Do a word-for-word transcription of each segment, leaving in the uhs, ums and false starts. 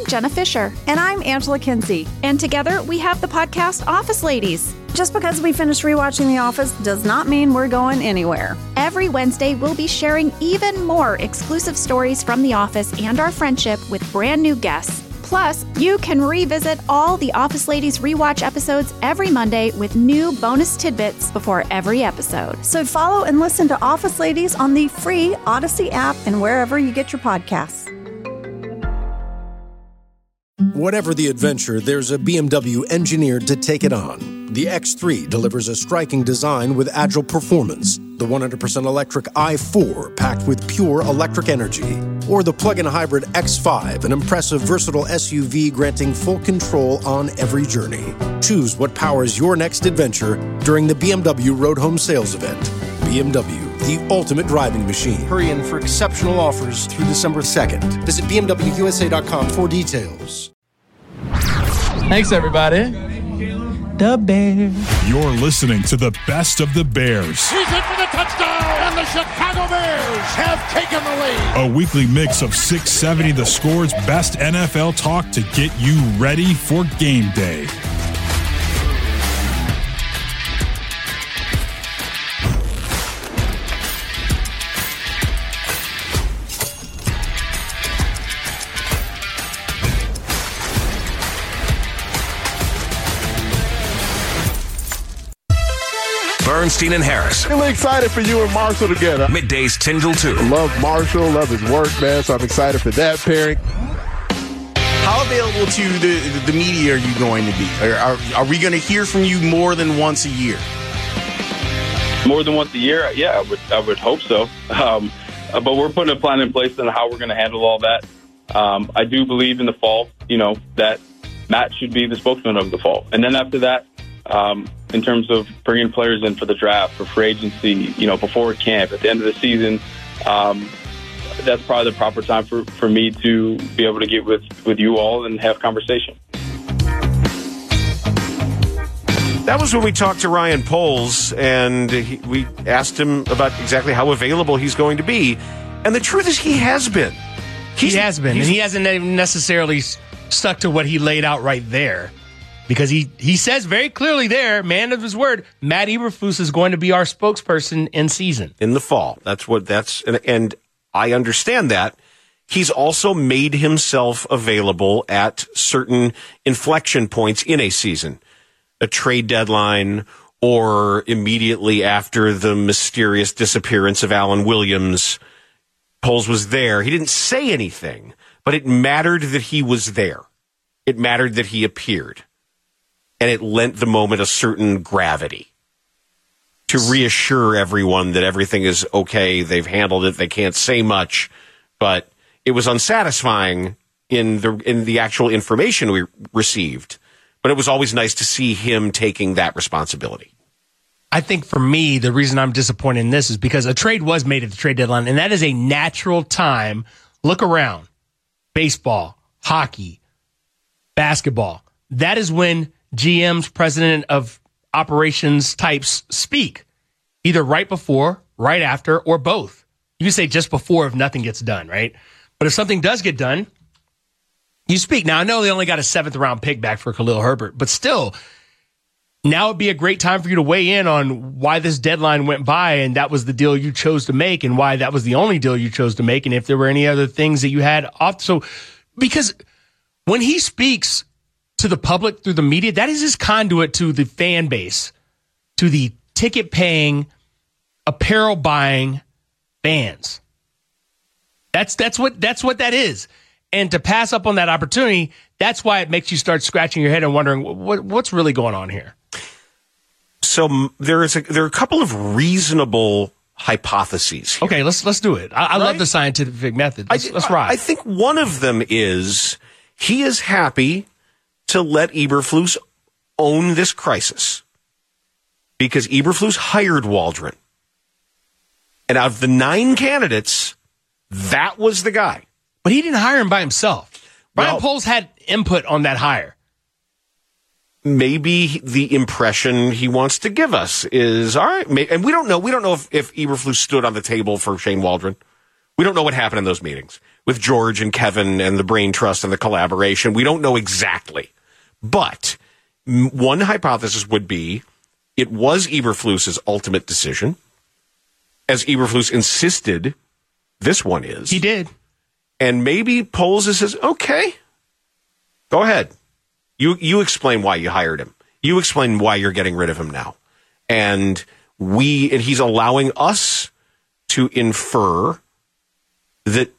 Jenna Fisher. And I'm Angela Kinsey. And together we have the podcast Office Ladies. Just because we finished rewatching The Office does not mean we're going anywhere. Every Wednesday, we'll be sharing even more exclusive stories from The Office and our friendship with brand new guests. Plus, you can revisit all the Office Ladies rewatch episodes every Monday with new bonus tidbits before every episode. So follow and listen to Office Ladies on the free Odyssey app and wherever you get your podcasts. Whatever the adventure, there's a B M W engineered to take it on. The X three delivers a striking design with agile performance. The one hundred percent electric i four packed with pure electric energy. Or the plug-in hybrid X five, an impressive versatile S U V granting full control on every journey. Choose what powers your next adventure during the B M W Road Home Sales Event. B M W, the ultimate driving machine. Hurry in for exceptional offers through December second. Visit B M W U S A dot com for details. Thanks, everybody. The Bears. You're listening to the best of the Bears. He's in for the touchdown, and the Chicago Bears have taken the lead. A weekly mix of six seventy The Score's best N F L talk to get you ready for game day. Bernstein and Harris. Really excited for you and Marshall together. Middays ten till two. Love Marshall, love his work, man, so I'm excited for that pairing. How available to the, the media are you going to be? Are, are, are we going to hear from you more than once a year? More than once a year? Yeah, I would, I would hope so. Um, but we're putting a plan in place on how we're going to handle all that. Um, I do believe in the fall, you know, that Matt should be the spokesman of the fall. And then after that, um, in terms of bringing players in for the draft, for free agency, you know, before camp, at the end of the season, um, that's probably the proper time for, for me to be able to get with, with you all and have conversation. That was when we talked to Ryan Poles, and he, we asked him about exactly how available he's going to be. And the truth is he has been. He's, he has been, and he hasn't necessarily stuck to what he laid out right there. Because he, he says very clearly there, man of his word, Matt Eberflus is going to be our spokesperson in season. In the fall. That's what that's, and, and I understand that. He's also made himself available at certain inflection points in a season. A trade deadline, or immediately after the mysterious disappearance of Alan Williams. Poles was there. He didn't say anything, but it mattered that he was there. It mattered that he appeared. And it lent the moment a certain gravity to reassure everyone that everything is okay. They've handled it. They can't say much, but it was unsatisfying in the in the actual information we received. But it was always nice to see him taking that responsibility. I think for me, the reason I'm disappointed in this is because a trade was made at the trade deadline, and that is a natural time. Look around. Baseball, hockey, basketball. That is when G Ms, president of operations types speak, either right before, right after, or both. You can say just before if nothing gets done, right? But if something does get done, you speak. Now, I know they only got a seventh round pick back for Khalil Herbert, but still, now would be a great time for you to weigh in on why this deadline went by and that was the deal you chose to make and why that was the only deal you chose to make and if there were any other things that you had off. So, because when he speaks to the public through the media, that is his conduit to the fan base, to the ticket-paying, apparel-buying fans. That's that's what that's what that is. And to pass up on that opportunity, that's why it makes you start scratching your head and wondering what, what's really going on here. So there is a, there are a couple of reasonable hypotheses here. Okay, let's let's do it. I, I right? love the scientific method. Let's, I, let's ride. I think one of them is he is happy to let Eberflus own this crisis because Eberflus hired Waldron. And out of the nine candidates, that was the guy. But he didn't hire him by himself. Ryan well, Poles had input on that hire. Maybe the impression he wants to give us is, all right, and we don't know. We don't know if, if Eberflus stood on the table for Shane Waldron. We don't know what happened in those meetings with George and Kevin and the Brain Trust and the collaboration. We don't know exactly. But one hypothesis would be it was Eberflus's ultimate decision. As Eberflus insisted, this one is. He did. And maybe Poles says, okay, go ahead. You you explain why you hired him. You explain why you're getting rid of him now. And we and he's allowing us to infer that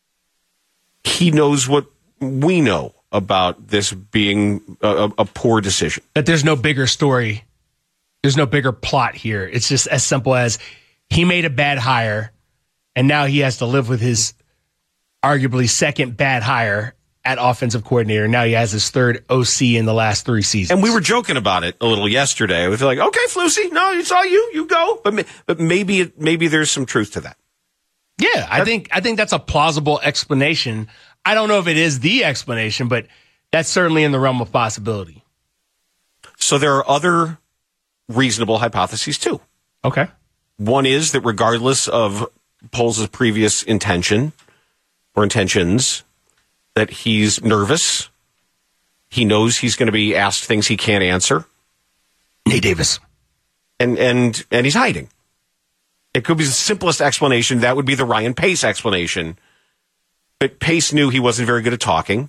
he knows what we know about this being a, a poor decision. That there's no bigger story. There's no bigger plot here. It's just as simple as he made a bad hire, and now he has to live with his arguably second bad hire at offensive coordinator. Now he has his third O C in the last three seasons. And we were joking about it a little yesterday. We feel like, okay, Flusy, no, it's all you. You go. But but maybe it, maybe there's some truth to that. Yeah, I think I think that's a plausible explanation. I don't know if it is the explanation, but that's certainly in the realm of possibility. So there are other reasonable hypotheses too. Okay. One is that regardless of Poles' previous intention or intentions, that he's nervous. He knows he's going to be asked things he can't answer. Nate Davis. And and and he's hiding. It could be the simplest explanation. That would be the Ryan Pace explanation. But Pace knew he wasn't very good at talking.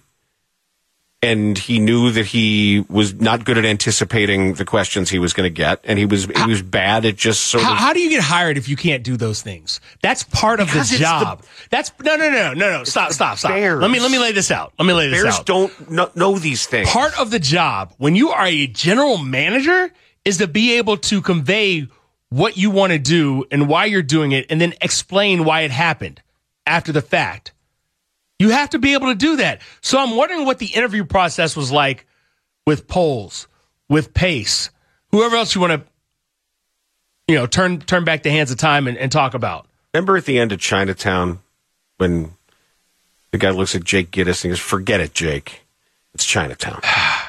And he knew that he was not good at anticipating the questions he was going to get. And he was he was bad at just sort how, of... How do you get hired if you can't do those things? That's part of Because the it's job. the- That's no, no, no, no, no. Stop, stop, stop. Bears. Let me let me lay this out. Let me lay this Bears out. don't know, know these things. Part of the job when you are a general manager is to be able to convey what you want to do and why you're doing it, and then explain why it happened after the fact. You have to be able to do that. So I'm wondering what the interview process was like with Poles, with Pace, whoever else you want to, you know, turn turn back the hands of time and, and talk about. Remember at the end of Chinatown when the guy looks at Jake Gittes and goes, forget it, Jake. It's Chinatown.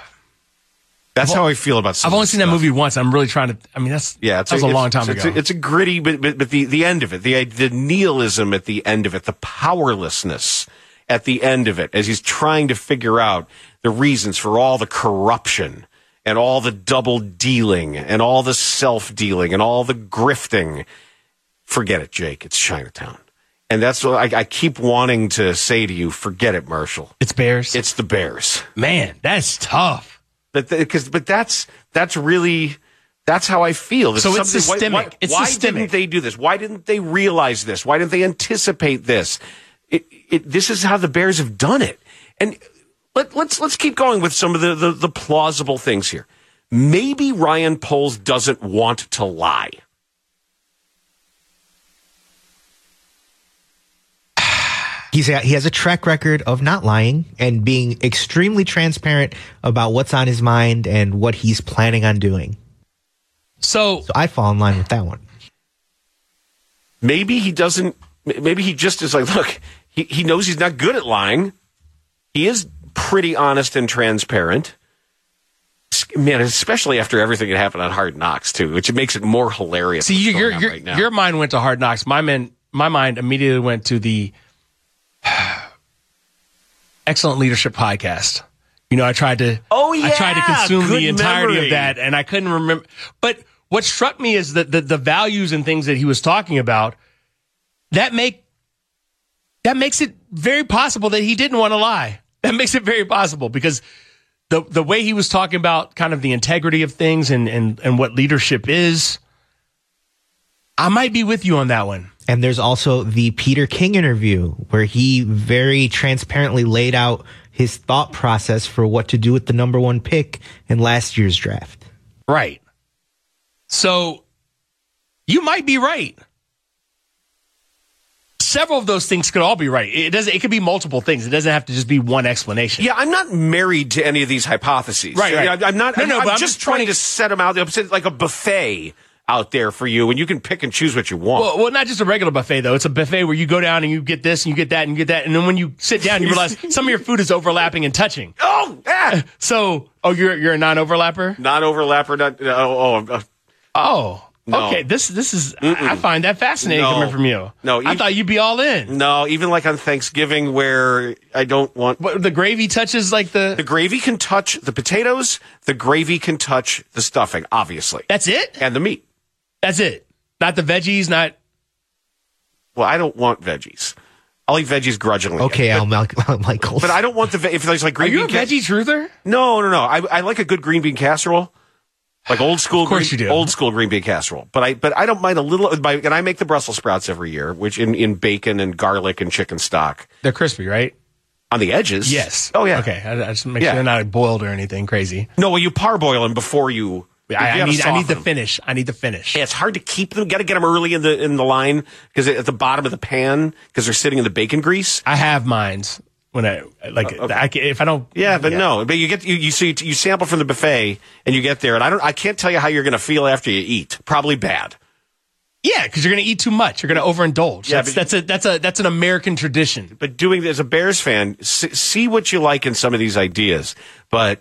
That's how I feel about some I've of only this seen that stuff. movie once. I'm really trying to, I mean, that's, Yeah, it's that was a, it's- long time it's ago. A, it's a gritty, but, but, but the, the end of it, the, the nihilism at the end of it, the powerlessness at the end of it, as he's trying to figure out the reasons for all the corruption and all the double dealing and all the self-dealing and all the grifting. Forget it, Jake. It's Chinatown. And that's what I, I keep wanting to say to you. Forget it, Marshall. It's Bears. It's the Bears. Man, that's tough. But because, but that's that's really that's how I feel. There's So it's something- systemic. Why, why, It's why systemic. didn't they do this? Why didn't they realize this? Why didn't they anticipate this? It, it, this is how the Bears have done it. And let, let's let's keep going with some of the, the the plausible things here. Maybe Ryan Poles doesn't want to lie. He's a, he has a track record of not lying and being extremely transparent about what's on his mind and what he's planning on doing. So, so I fall in line with that one. Maybe he doesn't. Maybe he just is like, look, he, he knows he's not good at lying. He is pretty honest and transparent. Man, especially after everything that happened on Hard Knocks, too, which makes it more hilarious. See, you, your, going on your, right now. your mind went to Hard Knocks. My, man, my mind immediately went to the Excellent Leadership podcast. You know, I tried to, oh, yeah, I tried to consume good the entirety memory. of that, and I couldn't remember. But what struck me is that the, the values and things that he was talking about, that make that makes it very possible that he didn't want to lie. That makes it very possible because the the way he was talking about kind of the integrity of things and and, and what leadership is, I might be with you on that one. And there's also the Peter King interview where he very transparently laid out his thought process for what to do with the number one pick in last year's draft. Right. So you might be right. Several of those things could all be right. It doesn't. It could be multiple things. It doesn't have to just be one explanation. Yeah, I'm not married to any of these hypotheses. Right, right. I'm not. No, I'm, no, I'm but I'm just just trying pointing- to set them out there. I'm saying like a buffet out there for you, and you can pick and choose what you want. Well, well, not just a regular buffet though. It's a buffet where you go down and you get this and you get that and you get that, and then when you sit down, you realize some of your food is overlapping and touching. Oh, yeah. So, oh, you're you're a non-overlapper. Non-overlapper. Not. Oh, oh, uh, Oh, No. Okay, this this is I, I find that fascinating No. coming from you. No, I even- thought you'd be all in. No, even like on Thanksgiving where I don't want... But the gravy touches like the... The gravy can touch the potatoes. The gravy can touch the stuffing, obviously. That's it? And the meat. That's it. Not the veggies, not... Well, I don't want veggies. I'll eat veggies grudgingly. Okay, but, Al Mal- Michaels. But I don't want the... Ve- if there's like Are green you a bean ca- veggie truther? No, no, no. I, I like a good green bean casserole. Like old school, Of course green, you do. old school green bean casserole. But I, but I don't mind a little. My, and I make the Brussels sprouts every year, which in, in bacon and garlic and chicken stock They're crispy, right? on the edges. Yes. Oh yeah. Okay, I, I just make Yeah. sure they're not boiled or anything crazy. No, well, you parboil them before you. I, you I gotta need I need soften the them. finish. I need the finish. Yeah, it's hard to keep them. Got to get them early in the in the line because at the bottom of the pan because they're sitting in the bacon grease. I have mines when I like Uh, okay. I, can- if I don't. Yeah, but no, but you get you you see you sample from the buffet and you get there, and I don't I can't tell you how you're going to feel after you eat. Probably bad. Yeah, because you're going to eat too much. You're going to overindulge. Yeah, that's, but- that's a that's a that's an American tradition. But doing as a Bears fan, see, see what you like in some of these ideas, but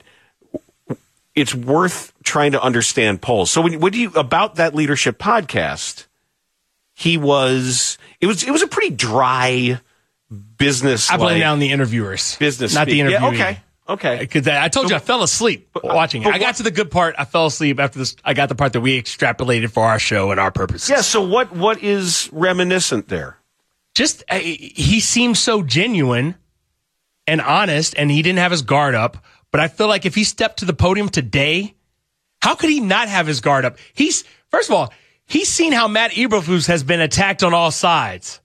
it's worth trying to understand polls. So when, when do you about that leadership podcast? He was it was it was a pretty dry business. I blame down the interviewers, business, not the speak. interviewee. Yeah, okay, okay. Because I told you I fell asleep watching it. but I got what- to the good part. I fell asleep after this. I got the part that we extrapolated for our show and our purposes. Yeah. So what what is reminiscent there? Just uh, he seemed so genuine and honest, and he didn't have his guard up. But I feel like if he stepped to the podium today, how could he not have his guard up? He's first of all, he's seen how Matt Eberflus has been attacked on all sides.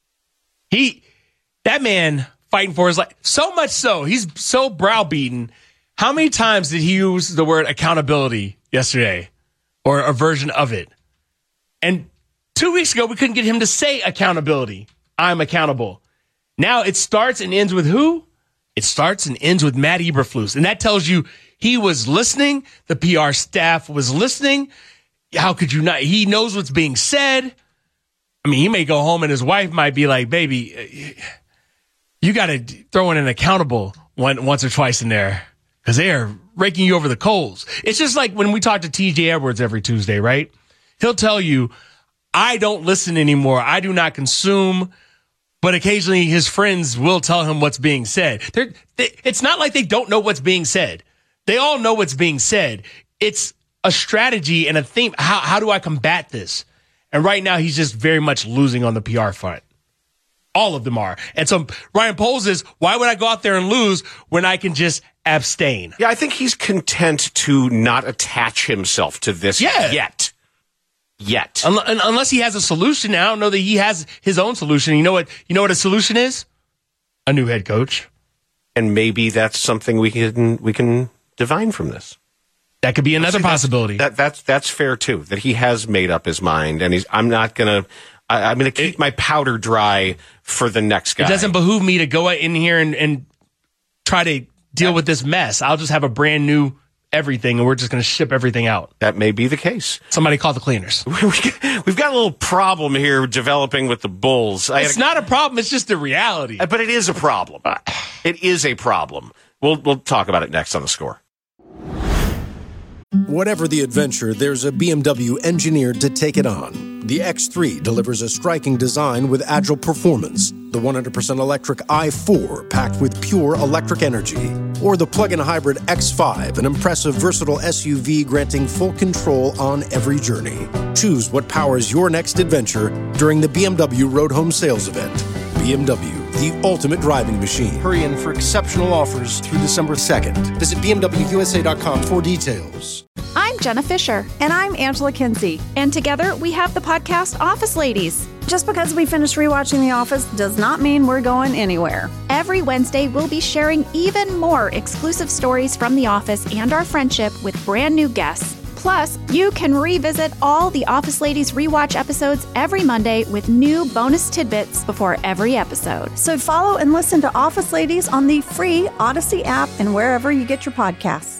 He, that man, fighting for his life. So much so, he's so browbeaten. How many times did he use the word accountability yesterday, or a version of it? And two weeks ago, we couldn't get him to say accountability. I'm accountable. Now it starts and ends with who? It starts and ends with Matt Eberflus. And that tells you he was listening. The P R staff was listening. How could you not? He knows what's being said. I mean, he may go home and his wife might be like, baby, you got to throw in an accountable one, once or twice in there because they are raking you over the coals. It's just like when we talk to T J Edwards every Tuesday, right? He'll tell you, I don't listen anymore. I do not consume. But occasionally his friends will tell him what's being said. They're, they, it's not like they don't know what's being said. They all know what's being said. It's a strategy and a theme. How, how do I combat this? And right now he's just very much losing on the P R front. All of them are. And so Ryan Poles is, why would I go out there and lose when I can just abstain? Yeah, I think he's content to not attach himself to this Yeah. yet. Yet. Un- un- unless he has a solution. I don't know that he has his own solution. You know what? You know what a solution is? A new head coach. And maybe that's something we can we can divine from this. That could be another See, that's- possibility. That that's that's fair too. That he has made up his mind, and he's. I'm not gonna. I, I'm gonna keep It- my powder dry for the next guy. It doesn't behoove me to go in here and, and try to deal with this mess. I'll just have a brand new everything, and we're just going to ship everything out. That may be the case. Somebody call the cleaners. We've got a little problem here developing with the Bulls. I It's had a- not a problem. It's just the reality. but it is a problem. It is a problem. We'll we'll talk about it next on The Score. Whatever the adventure, there's a B M W engineered to take it on. The X three delivers a striking design with agile performance. The one hundred percent electric i four packed with pure electric energy. Or the plug-in hybrid X five, an impressive versatile S U V granting full control on every journey. Choose what powers your next adventure during the B M W Road Home Sales Event. B M W, the ultimate driving machine. Hurry in for exceptional offers through December second. Visit B M W U S A dot com for details. I'm Jenna Fisher. And I'm Angela Kinsey. And together we have the podcast Office Ladies. Just because we finished rewatching The Office does not mean we're going anywhere. Every Wednesday, we'll be sharing even more exclusive stories from The Office and our friendship with brand new guests. Plus, you can revisit all the Office Ladies rewatch episodes every Monday with new bonus tidbits before every episode. So follow and listen to Office Ladies on the free Odyssey app and wherever you get your podcasts.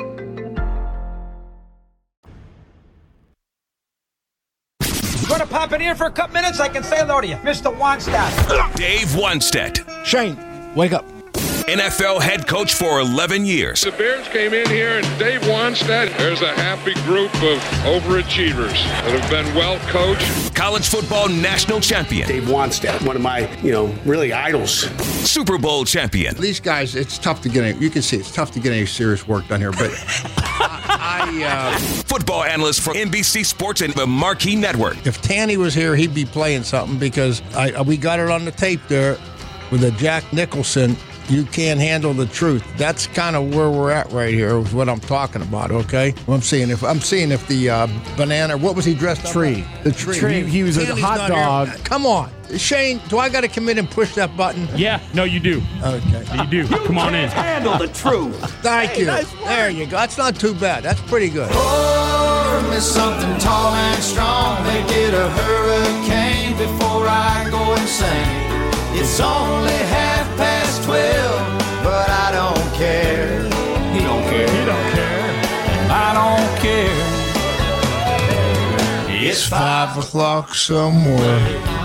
You want to pop in here for a couple minutes? I can say hello to you. Mister Wonstadt. Dave Wonstedt. Shane, wake up. N F L head coach for eleven years. The Bears came in here, and Dave Wannstedt, there's a happy group of overachievers that have been well coached. College football national champion. Dave Wannstedt, one of my, you know, really idols. Super Bowl champion. These guys, it's tough to get any, you can see it's tough to get any serious work done here, but I, I uh, football analyst for N B C Sports and the Marquee Network. If Tanny was here, he'd be playing something because I, we got it on the tape there with a Jack Nicholson. You can't handle the truth. That's kind of where we're at right here. Is what I'm talking about. Okay, well, I'm seeing if I'm seeing if the uh, banana. What was he dressed? Tree. Up? The tree. tree. He, he was Tanny's a hot dog. Here. Come on, Shane. Do I got to come in and push that button? Yeah. No, you do. Okay. You do. You Come on in. Handle the truth. Thank hey, you. Nice there you go. That's not too bad. That's pretty good. Pour me something tall and strong. They get a hurricane before I go insane. It's only half past twelve, but I don't care. He don't care. He don't care. I don't care. It's five o'clock somewhere.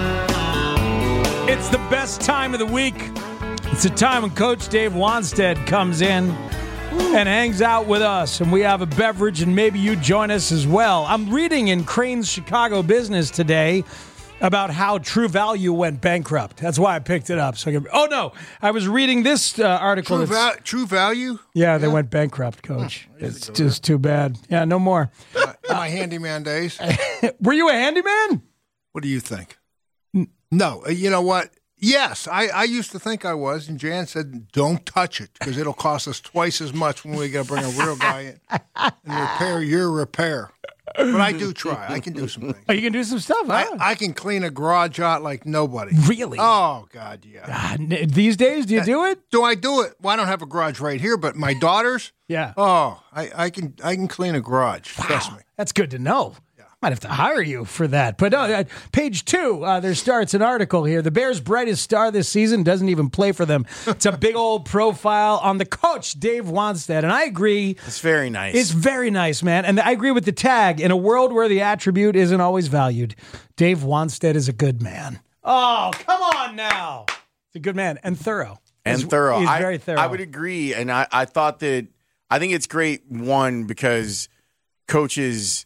It's the best time of the week. It's the time when Coach Dave Wannstedt comes in and hangs out with us, and we have a beverage, and maybe you join us as well. I'm reading in Crane's Chicago Business today about how True Value went bankrupt. That's why I picked it up. So I could, oh, no. I was reading this uh, article. True, val- True Value? Yeah, they yeah. went bankrupt, Coach. Oh, it's just too bad. Yeah, no more. Uh, my handyman days. Were you a handyman? What do you think? No. Uh, you know what? Yes, I, I used to think I was, and Jan said, don't touch it, because it'll cost us twice as much when we got to bring a real guy in and repair your repair. But I do try. I can do some things. Oh, you can do some stuff, huh? I, I can clean a garage out like nobody. Really? Oh, God, yeah. Uh, these days, do you do it? Do I do it? Well, I don't have a garage right here, but my daughters? Yeah. Oh, I, I can I can clean a garage. Wow. Trust me. That's good to know. Might have to hire you for that. But uh, page two, uh, there starts an article here. The Bears' brightest star this season doesn't even play for them. It's a big old profile on the coach, Dave Wannstedt. And I agree. It's very nice. It's very nice, man. And I agree with the tag. In a world where the attribute isn't always valued, Dave Wannstedt is a good man. Oh, come on now. He's a good man and thorough. And he's, thorough. He's I, very thorough. I would agree. And I, I thought that, I think it's great, one, because coaches,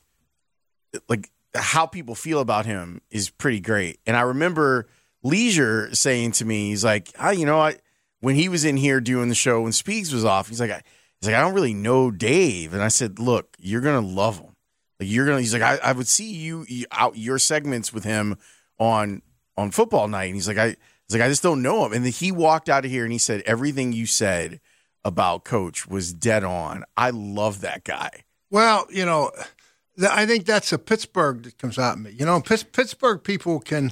like how people feel about him is pretty great. And I remember Leisure saying to me, he's like, oh, you know, I, when he was in here doing the show when Speaks was off, he's like, I, he's like, I don't really know Dave. And I said, look, you're going to love him. Like you're going to, he's like, I, I would see you, you out your segments with him on, on football night. And he's like, I, he's like, I just don't know him. And then he walked out of here and he said, everything you said about Coach was dead on. I love that guy. Well, you know, I think that's a Pittsburgh that comes out of me. You know, Pittsburgh people can,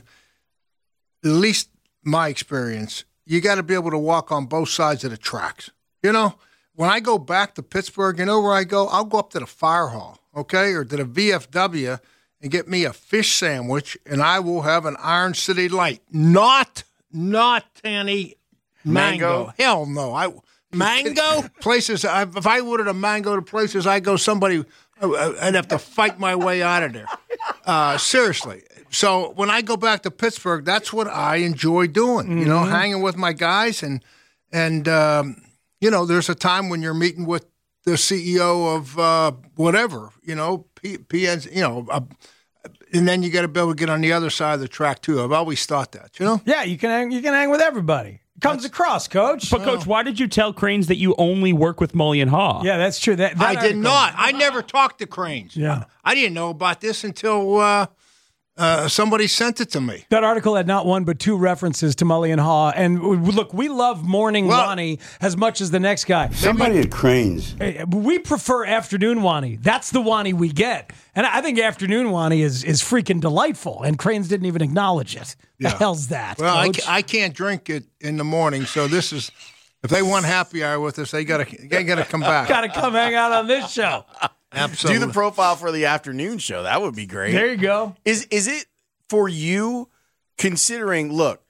at least my experience, you got to be able to walk on both sides of the tracks. You know, when I go back to Pittsburgh, you know where I go? I'll go up to the fire hall, okay, or to the V F W and get me a fish sandwich, and I will have an Iron City Light. Not, not any mango. mango. Hell no. I Mango? Places, I, if I ordered a mango to places I go, somebody... I'd have to fight my way out of there. Uh, seriously. So when I go back to Pittsburgh, that's what I enjoy doing, mm-hmm. you know, hanging with my guys. And, and um, you know, there's a time when you're meeting with the C E O of uh, whatever, you know, P- PNs, you know, uh, and then you got to be able to get on the other side of the track, too. I've always thought that, you know? Yeah, you can hang, you can hang with everybody. Comes that's, across, Coach. But, Coach, why did you tell Cranes that you only work with Mully Haugh? Yeah, that's true. That, that I article. did not. I never talked to Cranes. Yeah. I didn't know about this until uh, uh, somebody sent it to me. That article had not one but two references to Mully and Haugh. And look, we love morning well, Wani as much as the next guy. Somebody at Cranes. We prefer afternoon Wani. That's the Wani we get. And I think afternoon Wani is, is freaking delightful. And Cranes didn't even acknowledge it. Yeah. The hell's that? Well, I, Coach? ca- I can't drink it in the morning, so this is if they want happy hour with us, they gotta they gotta come back. Gotta come hang out on this show. Absolutely. Do the profile for the afternoon show. That would be great. There you go. Is is it for you? Considering, look,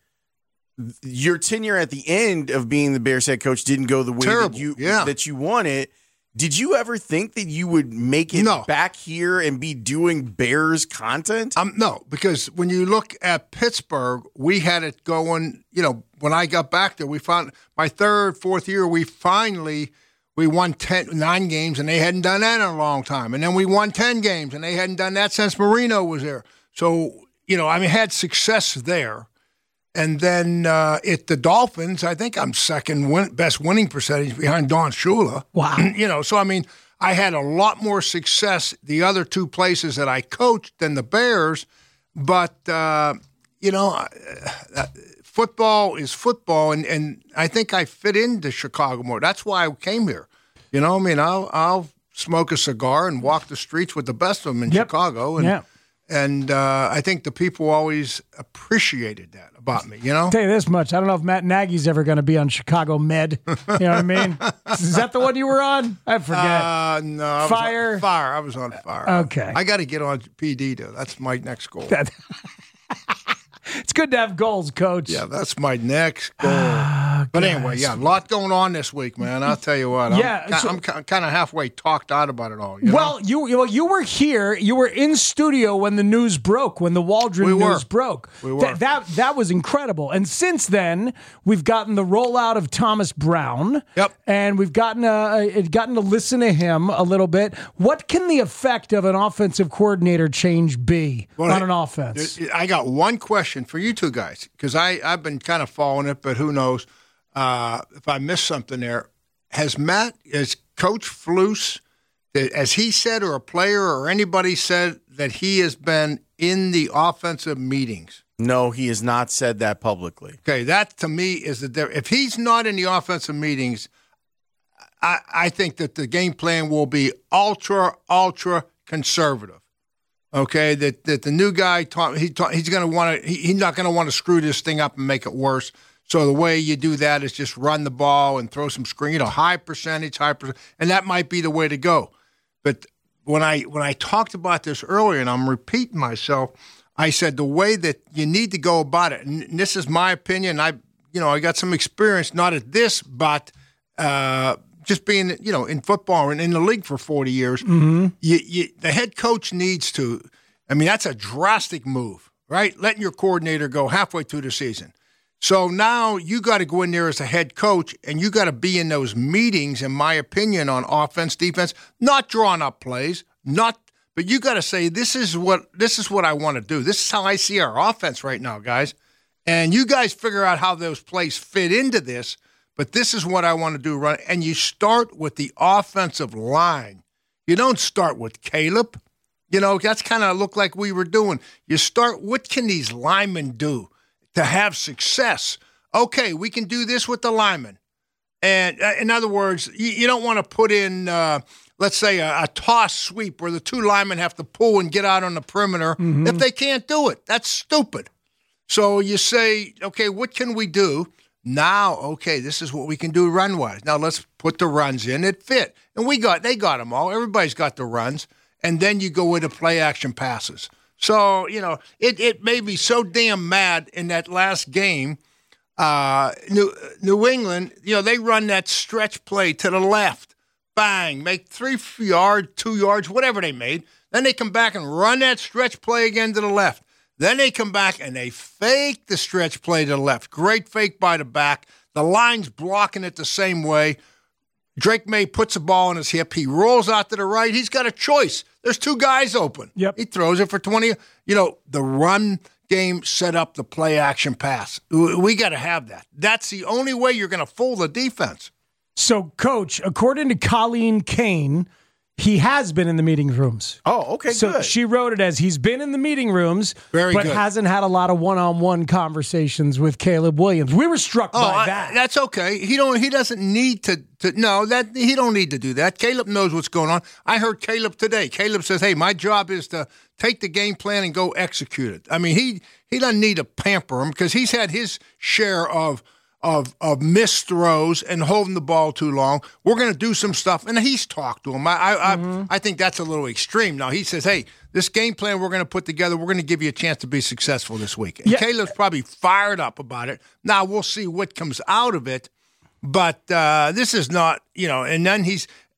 your tenure at the end of being the Bears head coach didn't go the way Terrible. that you yeah. that you wanted. Did you ever think that you would make it No. back here and be doing Bears content? Um, no, because when you look at Pittsburgh, we had it going, you know, when I got back there, we found my third, fourth year, we finally, we won ten, nine games, and they hadn't done that in a long time. And then we won ten games, and they hadn't done that since Marino was there. So, you know, I mean, had success there. And then uh, at the Dolphins, I think I'm second win- best winning percentage behind Don Shula. Wow. You know, so I mean, I had a lot more success the other two places that I coached than the Bears. But, uh, you know, uh, football is football, and, and I think I fit into Chicago more. That's why I came here. You know, I mean, I'll, I'll smoke a cigar and walk the streets with the best of them in Yep. Chicago. And, Yeah. And uh, I think the people always appreciated that about me, you know? I'll tell you this much. I don't know if Matt Nagy's ever going to be on Chicago Med. You know what I mean? Is that the one you were on? I forget. Uh, no. I was Fire? On fire. I was on fire. Okay. I got to get on P D, though. That's my next goal. That- it's good to have goals, Coach. Yeah, that's my next goal. But anyway, yeah, a lot going on this week, man. I'll tell you what. I'm, Yeah, ki- so- I'm ki- kind of halfway talked out about it all. You know? Well, you you- well, you were here. You were in studio when the news broke, when the Waldron We were. news broke. We were. Th- that that was incredible. And since then, we've gotten the rollout of Thomas Brown. Yep. And we've gotten a, gotten to listen to him a little bit. What can the effect of an offensive coordinator change be Well, on I- an offense? I got one question for you two guys, because I've been kind of following it, but who knows uh, if I missed something there. Has Matt, has Coach Flus, as he said, or a player or anybody said that he has been in the offensive meetings? No, he has not said that publicly. Okay, that to me is the difference. If he's not in the offensive meetings, I, I think that the game plan will be ultra, ultra conservative. Okay, that that the new guy taught, he taught, he's going to want to he, he's not going to want to screw this thing up and make it worse. So the way you do that is just run the ball and throw some screen, you know, high percentage, high percent, and that might be the way to go. But when I when I talked about this earlier, and I'm repeating myself, I said the way that you need to go about it, and this is my opinion. I you know I got some experience, not at this, but uh, just being you know in football and in the league for forty years. Mm-hmm. You, you, the head coach needs to. I mean, that's a drastic move, right? Letting your coordinator go halfway through the season. So now you got to go in there as a head coach, and you got to be in those meetings, in my opinion, on offense, defense, not drawing up plays, not, but you got to say, this is what this is what I want to do. This is how I see our offense right now, guys. And you guys figure out how those plays fit into this, but this is what I want to do. Run, and you start with the offensive line. You don't start with Caleb. You know, that's kind of look like we were doing. You start, what can these linemen do to have success? Okay, we can do this with the linemen. And uh, in other words, you, you don't want to put in, uh, let's say, a, a toss sweep where the two linemen have to pull and get out on the perimeter Mm-hmm. if they can't do it. That's stupid. So you say, okay, what can we do? Now, okay, this is what we can do run-wise. Now let's put the runs in that fit. And we got, they got them all. Everybody's got the runs. And then you go into play-action passes. So, you know, it, it made me so damn mad in that last game. Uh, New, New England, you know, they run that stretch play to the left. Bang, make three yards, two yards, whatever they made. Then they come back and run that stretch play again to the left. Then they come back and they fake the stretch play to the left. Great fake by the back. The line's blocking it the same way. Drake May puts the ball on his hip. He rolls out to the right. He's got a choice. There's two guys open. Yep. He throws it for twenty. You know, the run game set up the play-action pass. We got to have that. That's the only way you're going to fool the defense. So, Coach, according to Colleen Kane, he has been in the meeting rooms. Oh, okay, so good. she wrote it as he's been in the meeting rooms, Very but good. hasn't had a lot of one-on-one conversations with Caleb Williams. We were struck Oh, by I- that. that's okay. He don't. He doesn't need to. to no, that he don't need to do that. Caleb knows what's going on. I heard Caleb today. Caleb says, "Hey, my job is to take the game plan and go execute it." I mean, he he doesn't need to pamper him because he's had his share of. Of of missed throws and holding the ball too long. We're going to do some stuff, and he's talked to him. I I, Mm-hmm. I I think that's a little extreme. Now he says, "Hey, this game plan we're going to put together, we're going to give you a chance to be successful this week." And Yeah. Caleb's probably fired up about it. Now we'll see what comes out of it, but uh, this is not, you know. And then he's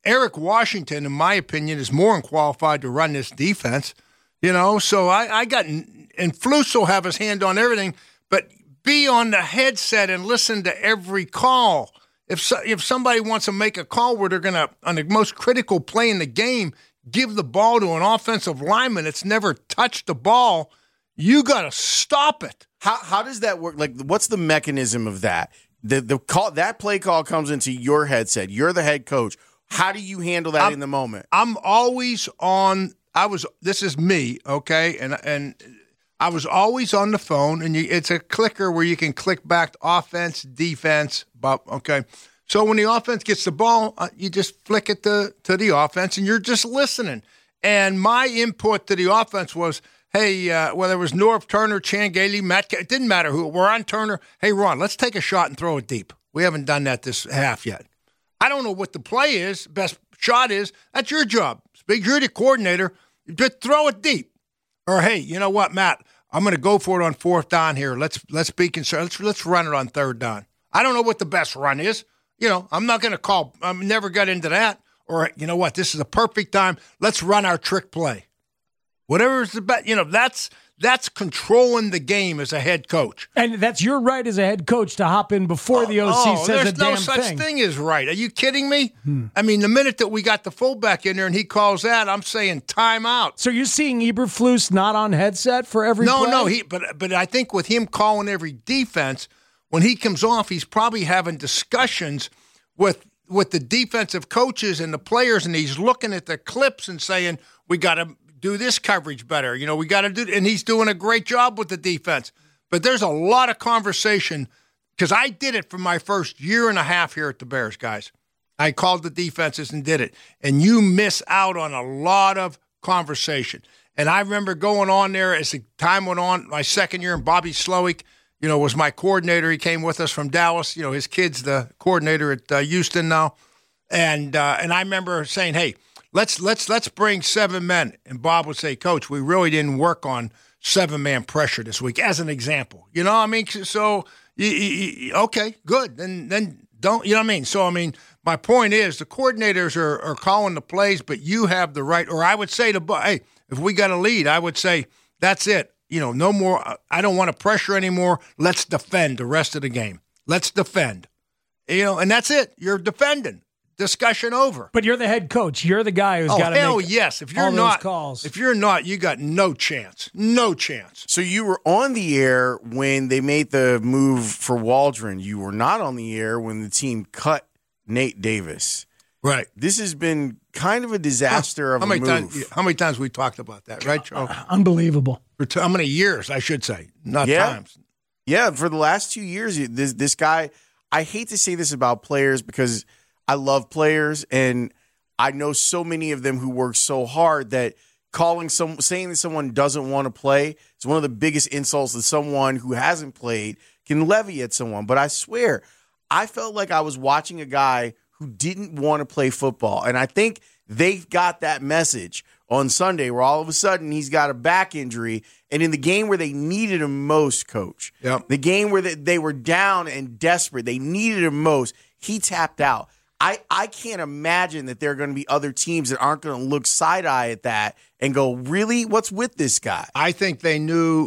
Eric Washington, in my opinion, is more than qualified to run this defense. You know, so I, I got, and Flus will have his hand on everything, but be on the headset and listen to every call. If so, if somebody wants to make a call where they're going to, on the most critical play in the game, give the ball to an offensive lineman that's never touched the ball, you got to stop it. How how does that work? Like, what's the mechanism of that? The the call that play call comes into your headset. You're the head coach. How do you handle that I'm, in the moment? I'm always on. I was. This is me, okay, and and I was always on the phone, and you, it's a clicker where you can click back to offense, defense, but okay. So when the offense gets the ball, uh, you just flick it to to the offense, and you're just listening. And my input to the offense was, hey, uh, whether it was Norv Turner, Chan Gailey, Matt, it didn't matter who. We're on Turner. Hey, Ron, let's take a shot and throw it deep. We haven't done that this half yet. I don't know what the play is, best shot is. That's your job. Speak, you're the coordinator. Just throw it deep. Or, hey, you know what, Matt, I'm going to go for it on fourth down here. Let's let's be concerned. Let's, let's run it on third down. I don't know what the best run is. You know, I'm not going to call. I never got into that. Or, you know what, this is a perfect time. Let's run our trick play. Whatever is the best, you know, that's that's controlling the game as a head coach. And that's your right as a head coach to hop in before the O C oh, says there's a damn no such thing. thing as right. Are you kidding me? Hmm. I mean, the minute that we got the fullback in there and he calls that, I'm saying timeout. So you're seeing Eberflus not on headset for every no, play? No, he. But but I think with him calling every defense, when he comes off, he's probably having discussions with with the defensive coaches and the players, and he's looking at the clips and saying, we got to do this coverage better. You know, we got to do, and he's doing a great job with the defense. But there's a lot of conversation because I did it for my first year and a half here at the Bears, guys. I called the defenses and did it. And you miss out on a lot of conversation. And I remember going on there as the time went on, my second year, and Bobby Slowick, you know, was my coordinator. He came with us from Dallas. You know, his kid's the coordinator at uh, Houston now. And uh, and I remember saying, hey, let's let's let's bring seven men. And Bob would say, Coach, we really didn't work on seven-man pressure this week, as an example. You know what I mean? So, you, you, okay, good. Then then don't, you know what I mean? So, I mean, my point is the coordinators are, are calling the plays, but you have the right, or I would say to, hey, if we got a lead, I would say, that's it. You know, no more, I don't want to pressure anymore. Let's defend the rest of the game. Let's defend. You know, and that's it. You're defending. Discussion over. But you're the head coach. You're the guy who's oh, got to hell make yes. If you're all not, those calls. If you're not, you got no chance. No chance. So you were on the air when they made the move for Waldron. You were not on the air when the team cut Nate Davis. Right. This has been kind of a disaster how, of how a many move. Times, how many times we talked about that, right, Charles? Unbelievable. For t- how many years, I should say, not yeah. times. Yeah, for the last two years, this this guy, I hate to say this about players because I love players, and I know so many of them who work so hard that calling some, saying that someone doesn't want to play is one of the biggest insults that someone who hasn't played can levy at someone. But I swear, I felt like I was watching a guy who didn't want to play football. And I think they got that message on Sunday where all of a sudden he's got a back injury. And in the game where they needed him most, Coach, yep. the game where they were down and desperate, they needed him most, he tapped out. I, I can't imagine that there are going to be other teams that aren't going to look side-eye at that and go, really? What's with this guy? I think they knew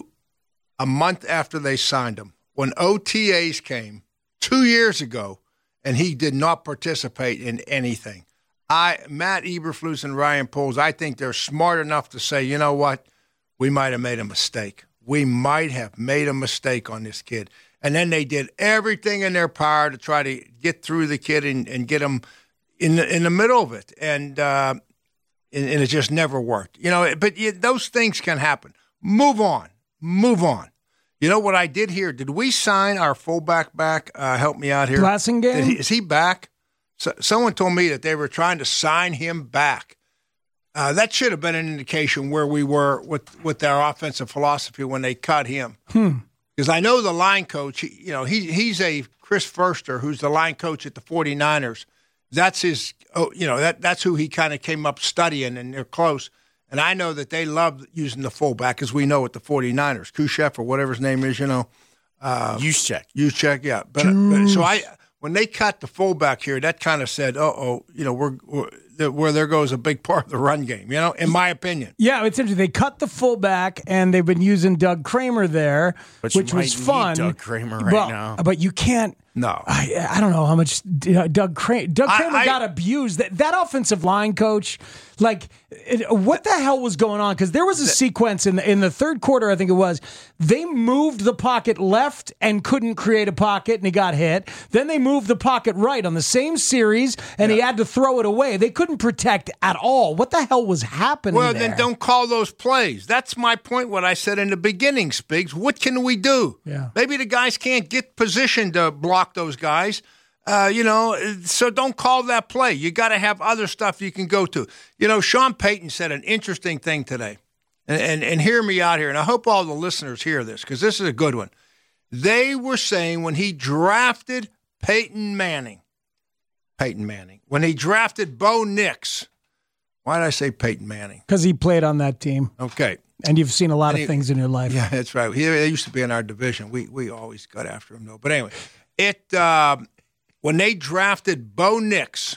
a month after they signed him, when O T As came two years ago, and he did not participate in anything. I Matt Eberflus and Ryan Poles, I think they're smart enough to say, you know what, we might have made a mistake. We might have made a mistake on this kid. And then they did everything in their power to try to get through the kid and, and get him in the, in the middle of it. And, uh, and, and it just never worked. You know, but you, those things can happen. Move on. Move on. You know what I did here? Did we sign our fullback back? Uh, help me out here. Blasingame? He, is he back? So, someone told me that they were trying to sign him back. Uh, that should have been an indication where we were with, with our offensive philosophy when they cut him. Hmm. Because I know the line coach, he, you know, he he's a Chris Foerster, who's the line coach at the 49ers. That's his, oh, you know, that that's who he kind of came up studying, and they're close. And I know that they love using the fullback, as we know at the 49ers, Kushef or whatever his name is, you know. Uh, Juszczyk. Juszczyk, yeah. But, but so I, when they cut the fullback here, that kind of said, uh-oh, you know, we're, we're that where there goes a big part of the run game, you know, in my opinion. Yeah, it's interesting. They cut the fullback, and they've been using Doug Kramer there, But you which might was need fun. Doug Kramer right but, now. But you can't. No. I, I don't know how much uh, Doug Kramer, Doug I- Kramer I- got abused. That, that offensive line coach, like, it, what the hell was going on? Because there was a sequence in the, in the third quarter, I think it was, they moved the pocket left and couldn't create a pocket, and he got hit. Then they moved the pocket right on the same series, and he had to throw it away. They couldn't protect at all. What the hell was happening Well, there? then don't call those plays. That's my point, what I said in the beginning, Spigs. What can we do? Yeah. Maybe the guys can't get positioned to block those guys. Uh, you know, so don't call that play. You got to have other stuff you can go to. You know, Sean Payton said an interesting thing today, and, and, and hear me out here, and I hope all the listeners hear this because this is a good one. They were saying when he drafted Peyton Manning, Peyton Manning, when he drafted Bo Nix, why did I say Peyton Manning? Because he played on that team. Okay. And you've seen a lot And of he- things in your life. Yeah, that's right. He, they used to be in our division. We we always got after him, though. But anyway, it uh, when they drafted Bo Nix,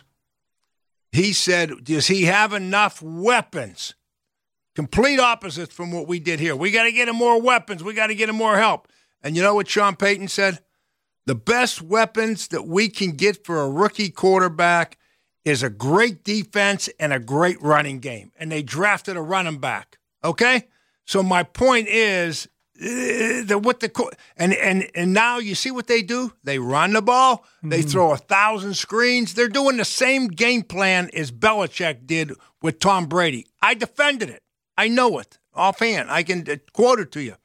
he said, does he have enough weapons? Complete opposites from what we did here. We got to get him more weapons. We got to get him more help. And you know what Sean Payton said? The best weapons that we can get for a rookie quarterback is a great defense and a great running game. And they drafted a running back. Okay? So my point is uh, that what the co- and and and now you see what they do? They run the ball. Mm-hmm. They throw a thousand screens. They're doing the same game plan as Belichick did with Tom Brady. I defended it. I know it offhand. I can uh, quote it to you.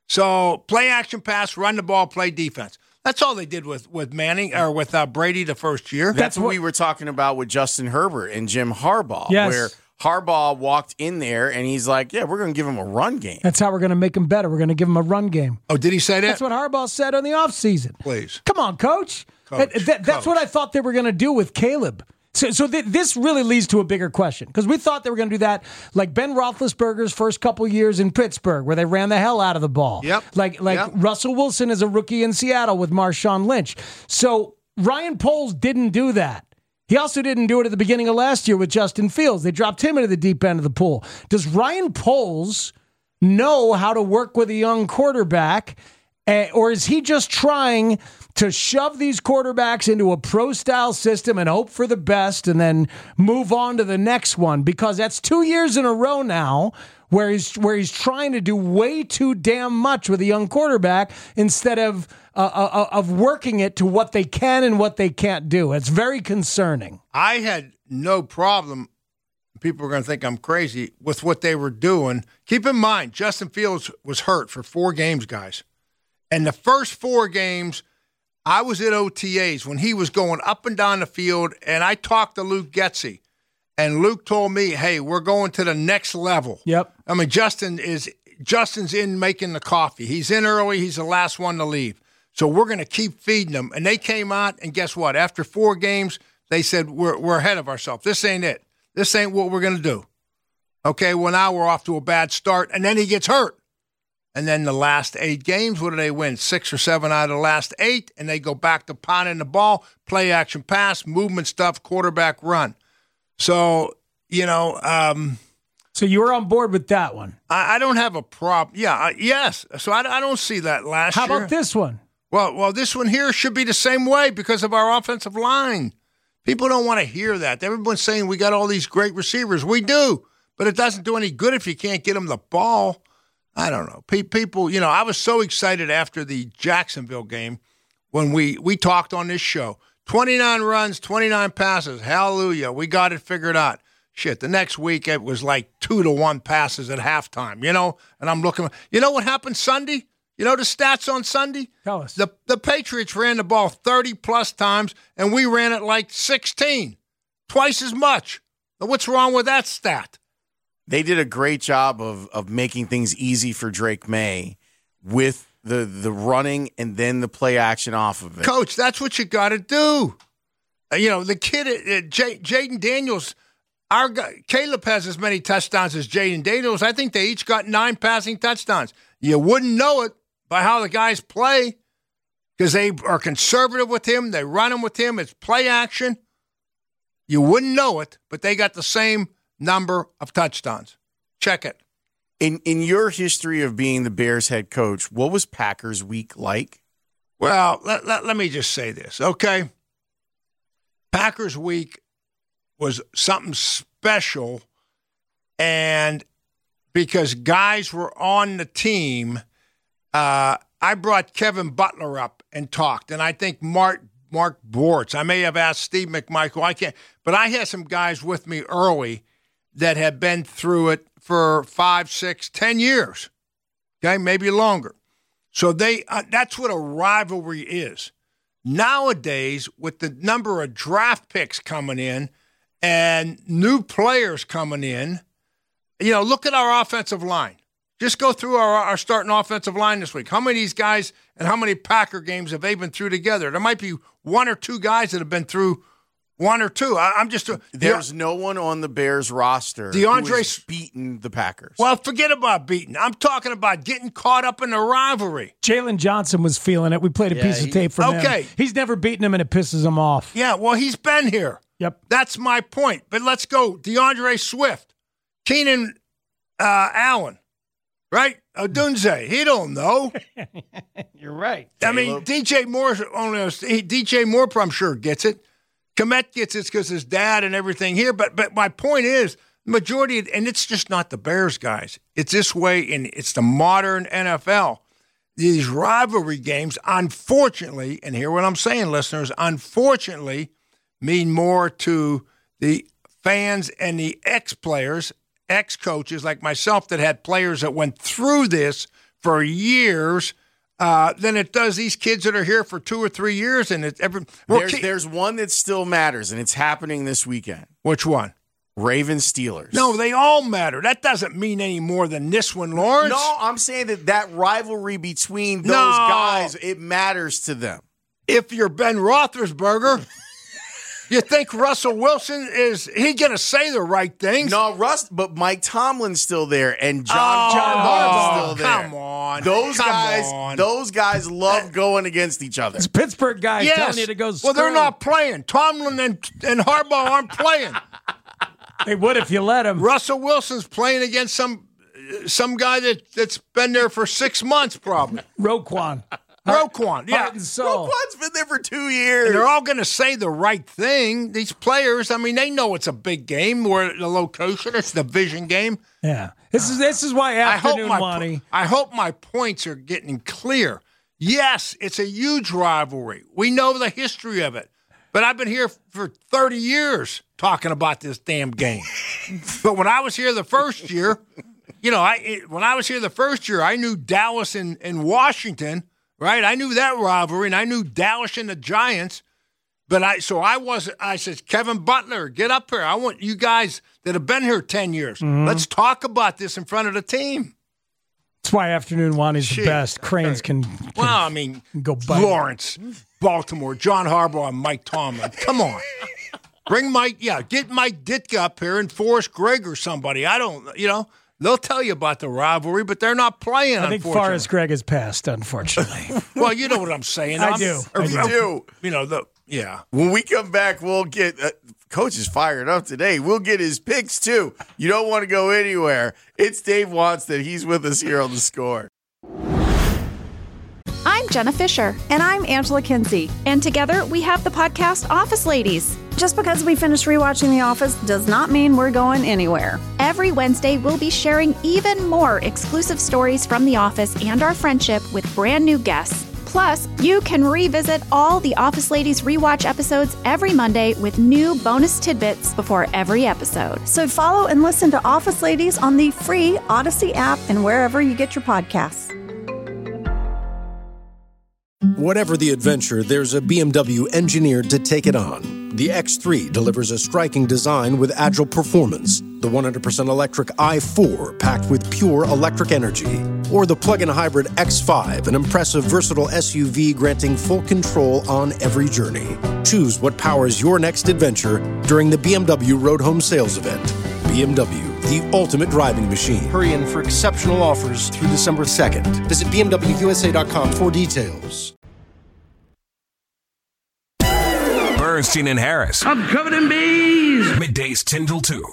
So play action pass, run the ball, play defense. That's all they did with, with Manning or with uh, Brady the first year. That's what we were talking about with Justin Herbert and Jim Harbaugh, Yes. where Harbaugh walked in there and he's like, yeah, we're going to give him a run game. That's how we're going to make him better. We're going to give him a run game. Oh, did he say that? That's what Harbaugh said on the offseason. Please. Come on, coach. Coach, That- that- that's coach. what I thought they were going to do with Caleb. So, so th- this really leads to a bigger question because we thought they were going to do that like Ben Roethlisberger's first couple years in Pittsburgh where they ran the hell out of the ball. Yep. Like like Yep. Russell Wilson as a rookie in Seattle with Marshawn Lynch. So Ryan Poles didn't do that. He also didn't do it at the beginning of last year with Justin Fields. They dropped him into the deep end of the pool. Does Ryan Poles know how to work with a young quarterback, uh, or is he just trying to shove these quarterbacks into a pro-style system and hope for the best and then move on to the next one? Because that's two years in a row now where he's where he's trying to do way too damn much with a young quarterback instead of uh, uh, of working it to what they can and what they can't do. It's very concerning. I had no problem. People are going to think I'm crazy with what they were doing. Keep in mind, Justin Fields was hurt for four games, guys. And the first four games, I was at O T As when he was going up and down the field, and I talked to Luke Getsy. And Luke told me, hey, we're going to the next level. Yep. I mean, Justin is Justin's in making the coffee. He's in early. He's the last one to leave. So we're going to keep feeding them. And they came out, and guess what? After four games, they said, we're, we're ahead of ourselves. This ain't it. This ain't what we're going to do. Okay, well, now we're off to a bad start. And then he gets hurt. And then the last eight games, what do they win? Six or seven out of the last eight, and they go back to pounding the ball, play action pass, movement stuff, quarterback run. So, you know. Um, so you were on board with that one? I, I don't have a problem. Yeah, I, yes. So I, I don't see that last How year. about this one? Well, well, this one here should be the same way because of our offensive line. People don't want to hear that. Everyone's saying we got all these great receivers. We do, but it doesn't do any good if you can't get them the ball. I don't know. People, you know, I was so excited after the Jacksonville game when we, we talked on this show. twenty-nine runs, twenty-nine passes. Hallelujah. We got it figured out. Shit, the next week it was like two to one passes at halftime, you know? And I'm looking. You know what happened Sunday? You know the stats on Sunday? Tell us. The, the Patriots ran the ball thirty-plus times, and we ran it like sixteen. Twice as much. Now, what's wrong with that stat? They did a great job of of making things easy for Drake May with the the running and then the play action off of it. Coach, that's what you got to do. Uh, you know, the kid, uh, J- Jaden Daniels, our guy, Caleb has as many touchdowns as Jaden Daniels. I think they each got nine passing touchdowns. You wouldn't know it by how the guys play because they are conservative with him. They run him with him. It's play action. You wouldn't know it, but they got the same number of touchdowns. Check it. In in your history of being the Bears head coach, what was Packers week like? Well, let, let, let me just say this, okay? Packers week was something special, and because guys were on the team, uh, I brought Kevin Butler up and talked, and I think Mark Mark Bortz. I may have asked Steve McMichael. I can't, but I had some guys with me early that had been through it for five, six, ten years, okay, maybe longer. So they uh, that's what a rivalry is. Nowadays, with the number of draft picks coming in and new players coming in, you know, look at our offensive line. Just go through our, our starting offensive line this week. How many of these guys and how many Packer games have they been through together? There might be one or two guys that have been through one or two. I, I'm just. There's the, no one on the Bears roster DeAndre who has beaten the Packers. Well, forget about beating. I'm talking about getting caught up in the rivalry. Jalen Johnson was feeling it. We played a Yeah, piece he, of tape from him. Okay. He's never beaten him, and it pisses him off. Yeah, well, he's been here. Yep. That's my point. But let's go. DeAndre Swift, Keenan uh, Allen, right? Odunze. He don't know. You're right. I mean, D J Moore only. D J Moore, I'm sure, gets it. Komet gets it because his dad and everything here. But but my point is, the majority, of, and it's just not the Bears guys. It's this way, and it's the modern N F L. These rivalry games, unfortunately, and hear what I'm saying, listeners, unfortunately, mean more to the fans and the ex-players, ex-coaches like myself that had players that went through this for years uh, than it does these kids that are here for two or three years. And it, every, There's, ki- there's one that still matters, and it's happening this weekend. Which one? Ravens Steelers. No, they all matter. That doesn't mean any more than this one, Lawrence. No, I'm saying that that rivalry between those No. guys, it matters to them. If you're Ben Roethlisberger, you think Russell Wilson is he going to say the right things? No, Russ, but Mike Tomlin's still there, and John Oh, John Harbaugh's still there. come on. Those Come guys, on. those guys love going against each other. It's Pittsburgh guys Yes. telling you to go Well, they're screw. not playing. Tomlin and, and Harbaugh aren't playing. They would if you let them. Russell Wilson's playing against some some guy that, that's been there for six months, probably. Roquan. Roquan, yeah. Heart and soul. Roquan's been there for two years. And they're all going to say the right thing. These players, I mean, they know it's a big game where the location, it's the division game. Yeah. This is this is why I hope afternoon my Wani. I hope my points are getting clear. Yes, it's a huge rivalry. We know the history of it. But I've been here for thirty years talking about this damn game. But when I was here the first year, you know, I it, when I was here the first year, I knew Dallas and, and Washington, right? I knew that rivalry, and I knew Dallas and the Giants. But I so I wasn't. I said, Kevin Butler, get up here. I want you guys that have been here ten years. Mhm. Let's talk about this in front of the team. That's why afternoon Wani's the Shit. best. Cranes can, can Well, I mean, go bite. Lawrence, Baltimore, John Harbaugh, and Mike Tomlin. Come on. Bring Mike, yeah, get Mike Ditka up here and Forrest Gregg or somebody. I don't, you know, they'll tell you about the rivalry, but they're not playing, I think unfortunately. Forrest Gregg has passed, unfortunately. Well, you know what I'm saying. I I'm- do. or- I We do. do. You know, the yeah. When we come back, we'll get uh, Coach is fired up today. We'll get his picks too. You don't want to go anywhere. It's Dave Wanstead. He's with us here on The Score. I'm Jenna Fisher. And I'm Angela Kinsey. And together we have the podcast Office Ladies. Just because we finished rewatching The Office does not mean we're going anywhere. Every Wednesday, we'll be sharing even more exclusive stories from The Office and our friendship with brand new guests. Plus, you can revisit all the Office Ladies rewatch episodes every Monday with new bonus tidbits before every episode. So follow and listen to Office Ladies on the free Odyssey app and wherever you get your podcasts. Whatever the adventure, there's a B M W engineered to take it on. The X three delivers a striking design with agile performance. The one hundred percent electric i four packed with pure electric energy. Or the plug-in hybrid X five, an impressive versatile S U V granting full control on every journey. Choose what powers your next adventure during the B M W Road Home Sales Event. B M W, the ultimate driving machine. Hurry in for exceptional offers through December second. Visit B M W U S A dot com for details. Bernstein and Harris. I'm covered in bees. Middays ten till two.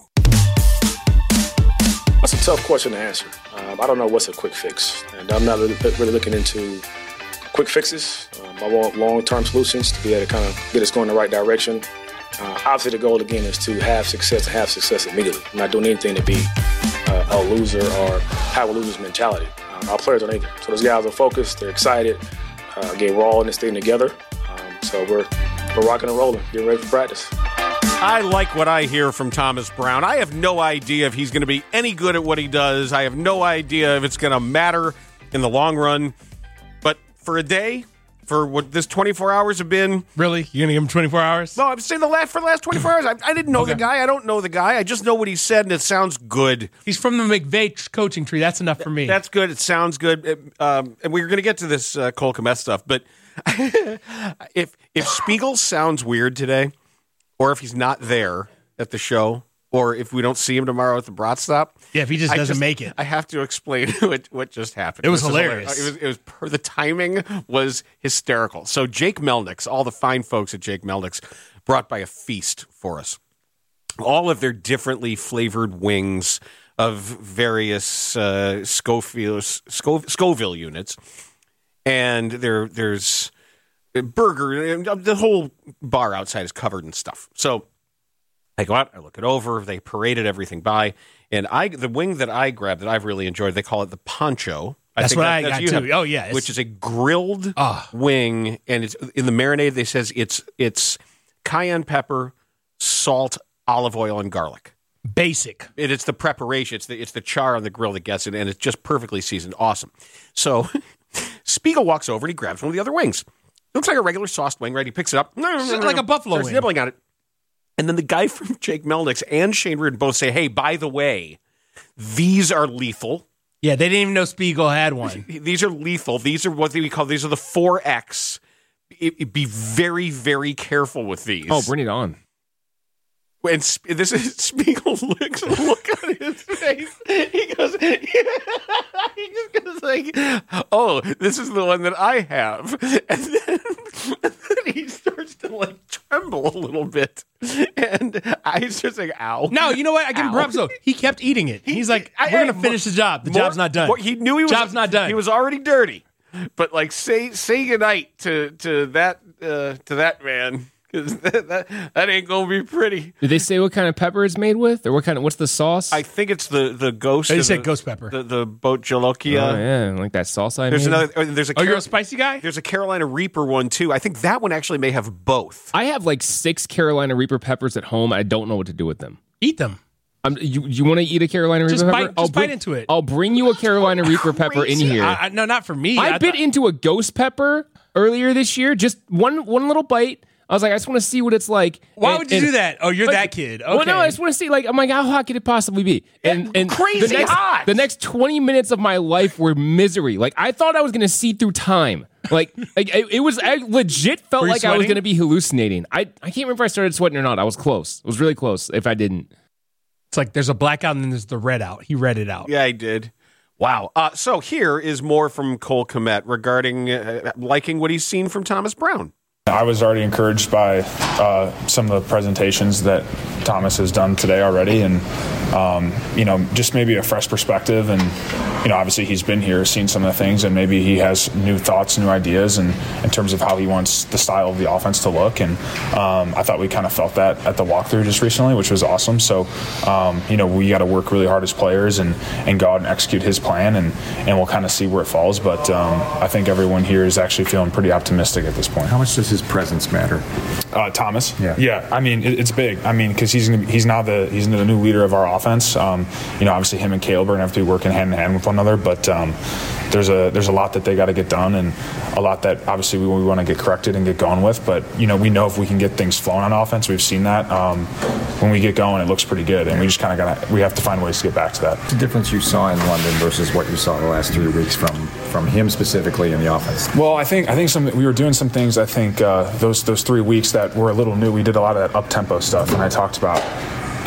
That's a tough question to answer. Um, I don't know what's a quick fix, and I'm not really, really looking into quick fixes. Um, I want long-term solutions to be able to kind of get us going in the right direction. Uh, obviously, the goal again is to have success and have success immediately. I'm not doing anything to be uh, a loser or have a loser's mentality. Um, our players are eager, so those guys are focused. They're excited. Uh, again, we're all in this thing together, um, so we're we're rocking and rolling, getting ready for practice. I like what I hear from Thomas Brown. I have no idea if he's going to be any good at what he does. I have no idea if it's going to matter in the long run. But for a day, for what this twenty-four hours have been. Really? You're going to give him twenty-four hours? No, I'm saying the last, for the last twenty-four hours. I, I didn't know okay. the guy. I don't know the guy. I just know what he said, and it sounds good. He's from the McVay coaching tree. That's enough for me. That's good. It sounds good. It, um, and we're going to get to this uh, Cole Kmet stuff. But if if Spiegel sounds weird today, or if he's not there at the show, or if we don't see him tomorrow at the Brat Stop. Yeah, if he just I doesn't just, make it. I have to explain what, what just happened. It was this hilarious. hilarious. It was, it was, the timing was hysterical. So Jake Melnick's, all the fine folks at Jake Melnick's, brought by a feast for us. All of their differently flavored wings of various uh, Scoville, Scov- Scoville units. And there, there's a burger. The whole bar outside is covered in stuff. So I go out, I look it over, they paraded everything by, and I the wing that I grabbed that I've really enjoyed, they call it the poncho. I that's think what that, I that's got you too. have, oh yeah, which is a grilled oh. wing, and it's in the marinade. They says it's it's cayenne pepper, salt, olive oil, and garlic. Basic. It, it's the preparation. It's the it's the char on the grill that gets it, and it's just perfectly seasoned. Awesome. So Spiegel walks over and he grabs one of the other wings. Looks like a regular sauced wing, right? He picks it up, like a buffalo starts wing, nibbling on it. And then the guy from Jake Melnick's and Shane Reardon both say, hey, by the way, these are lethal. Yeah, they didn't even know Spiegel had one. These are lethal. These are what we call, these are the four X. It, it, be very, very careful with these. Oh, bring it on. And this is Spiegel looks, look on his face. He goes, he just goes like, oh, this is the one that I have. And then, and then he starts to like tremble a little bit. And I just like, ow. No, you know what? I give him props though. He kept eating it. He's like, we're going to finish the job. The more, job's not done. More, he knew he was. Job's not done. He was already dirty. But like, say say goodnight to, to, that, uh, to that man. Because that, that, that ain't gonna be pretty. Did they say what kind of pepper it's made with, or what kind of what's the sauce? I think it's the the ghost. They said the, ghost pepper. The the boat jolokia. Oh yeah, like that sauce I There's made. another. There's a. Oh, Car- you're a spicy guy. There's a Carolina Reaper one too. I think that one actually may have both. I have like six Carolina Reaper peppers at home. I don't know what to do with them. Eat them. Um, you you want to eat a Carolina Reaper just pepper? Bite, I'll just bring, bite into it. I'll bring you a Carolina Reaper pepper in here. I, I, no, not for me. I, I bit th- into a ghost pepper earlier this year. Just one one little bite. I was like, I just want to see what it's like. Why and, would you and, do that? Oh, you're but, that kid. Okay. Well, no, I just want to see, like, I'm like, how hot could it possibly be? And and crazy the next, hot. The next twenty minutes of my life were misery. Like, I thought I was going to see through time. Like, like it, it was, I legit felt like sweating? I was going to be hallucinating. I, I can't remember if I started sweating or not. I was close. It was really close if I didn't. It's like there's a blackout and then there's the red out. He read it out. Yeah, I did. Wow. Uh, so here is more from Cole Kmet regarding uh, liking what he's seen from Thomas Brown. I was already encouraged by uh, some of the presentations that Thomas has done today already, and um, you know, just maybe a fresh perspective. And you know, obviously he's been here, seen some of the things, and maybe he has new thoughts, new ideas, and in terms of how he wants the style of the offense to look. And um, I thought we kind of felt that at the walkthrough just recently, which was awesome. So um, you know, we got to work really hard as players and and go out and execute his plan, and and we'll kind of see where it falls. But um, I think everyone here is actually feeling pretty optimistic at this point. How much does his presence matter? Uh, Thomas? Yeah. Yeah. I mean, it, it's big. I mean, because he's gonna, he's now the he's the new leader of our offense. Um, you know, obviously him and Caleb are gonna have to be working hand in hand with one another. But um, there's a there's a lot that they got to get done, and a lot that obviously we, we want to get corrected and get going with. But you know, we know if we can get things flowing on offense, we've seen that. Um, when we get going, it looks pretty good, and we just kind of gotta we have to find ways to get back to that. The difference you saw in London versus what you saw the last three weeks from from him specifically in the offense. Well, I think I think some we were doing some things. I think uh, those those three weeks that were a little new. We did a lot of that up tempo stuff, and I talked about.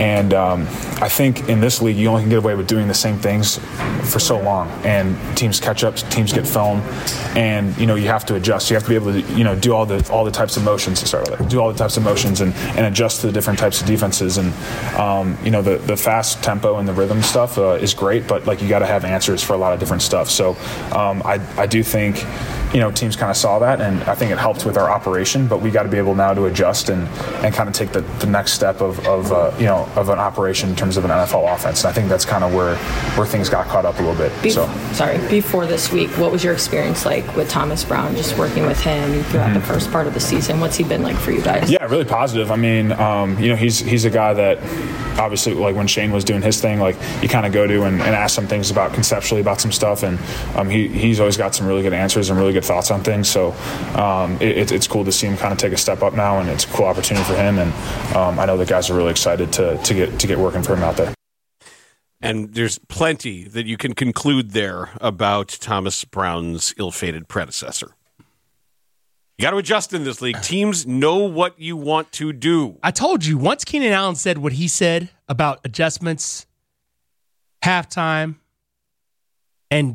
And um, I think in this league, you only can get away with doing the same things for so long. And teams catch up, teams get film, and you know you have to adjust. You have to be able to you know do all the all the types of motions to start with, do all the types of motions and, and adjust to the different types of defenses. And um, you know the the fast tempo and the rhythm stuff uh, is great, but like you got to have answers for a lot of different stuff. So um, I I do think. You know, teams kind of saw that, and I think it helped with our operation. But we got to be able now to adjust and, and kind of take the, the next step of, of uh, you know of an operation in terms of an N F L offense. And I think that's kind of where where things got caught up a little bit. Be- so sorry, before this week, what was your experience like with Thomas Brown? Just working with him throughout mm-hmm. the first part of the season. What's he been like for you guys? Yeah, really positive. I mean, um, you know, he's he's a guy that obviously, like when Shane was doing his thing, like you kind of go to and, and ask some things about conceptually about some stuff, and um, he he's always got some really good answers and really good thoughts on things. So um, it, it's cool to see him kind of take a step up now, and it's a cool opportunity for him. And um, I know the guys are really excited to to get to get working for him out there. And there's plenty that you can conclude there about Thomas Brown's ill-fated predecessor. You got to adjust in this league. Teams know what you want to do. I told you, once Keenan Allen said what he said about adjustments, halftime, and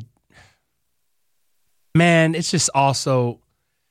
man, it's just also,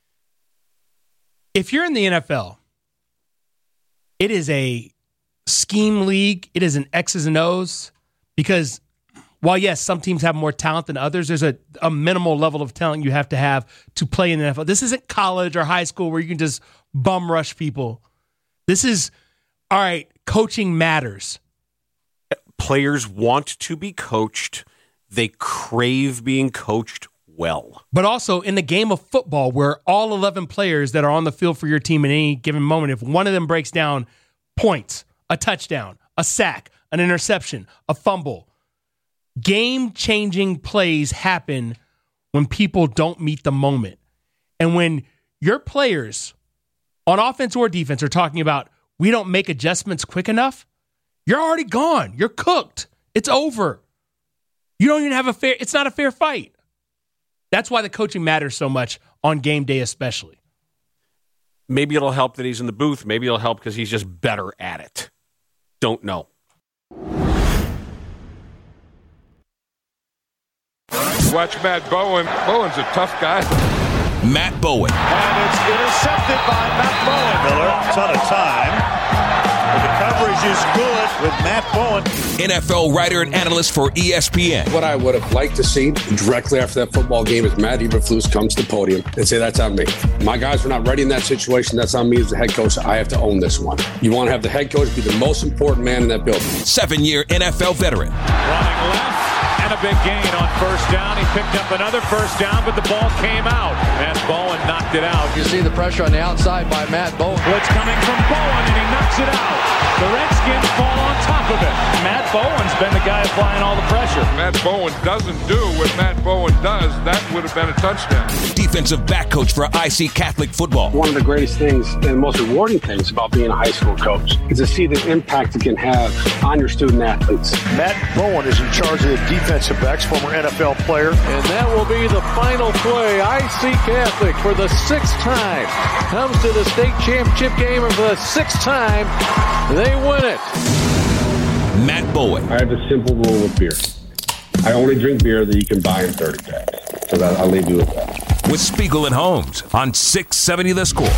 if you're in the N F L, it is a scheme league. It is an X's and O's because while, yes, some teams have more talent than others, there's a, a minimal level of talent you have to have to play in the N F L. This isn't college or high school where you can just bum rush people. This is, all right, coaching matters. Players want to be coached. They crave being coached well. But also in the game of football where all eleven players that are on the field for your team at any given moment, if one of them breaks down, points, a touchdown, a sack, an interception, a fumble, game-changing plays happen when people don't meet the moment. And when your players on offense or defense are talking about, we don't make adjustments quick enough, you're already gone. You're cooked. It's over. You don't even have a fair, it's not a fair fight. That's why the coaching matters so much on game day especially. Maybe it'll help that he's in the booth. Maybe it'll help because he's just better at it. Don't know. Watch Matt Bowen. Bowen's a tough guy. Matt Bowen. And it's intercepted by Matt Bowen. Miller, ton of time. But the coverage is good with Matt Bowen. N F L writer and analyst for E S P N. What I would have liked to see directly after that football game is Matt Eberflus comes to the podium and say, that's on me. My guys were not ready in that situation. That's on me as the head coach. I have to own this one. You want to have the head coach be the most important man in that building. Seven-year N F L veteran. Running left. And a big gain on first down. He picked up another first down, but the ball came out. And Bowen knocked it out. You see the pressure on the outside by Matt Bowen. Blitz coming from Bowen, and he knocks it out. The Redskins fall on top of it. Matt Bowen's been the guy applying all the pressure. Matt Bowen doesn't do what Matt Bowen does. That would have been a touchdown. Defensive back coach for I C Catholic football. One of the greatest things and most rewarding things about being a high school coach is to see the impact it can have on your student athletes. Matt Bowen is in charge of the defensive backs, former N F L player. And that will be the final play. I C Catholic for the sixth time comes to the state championship game, and for the sixth time, they win it. Matt Bowen. I have a simple rule with beer. I only drink beer that you can buy in thirty packs. So that, I'll leave you with that. With Spiegel and Holmes on six seventy The Score.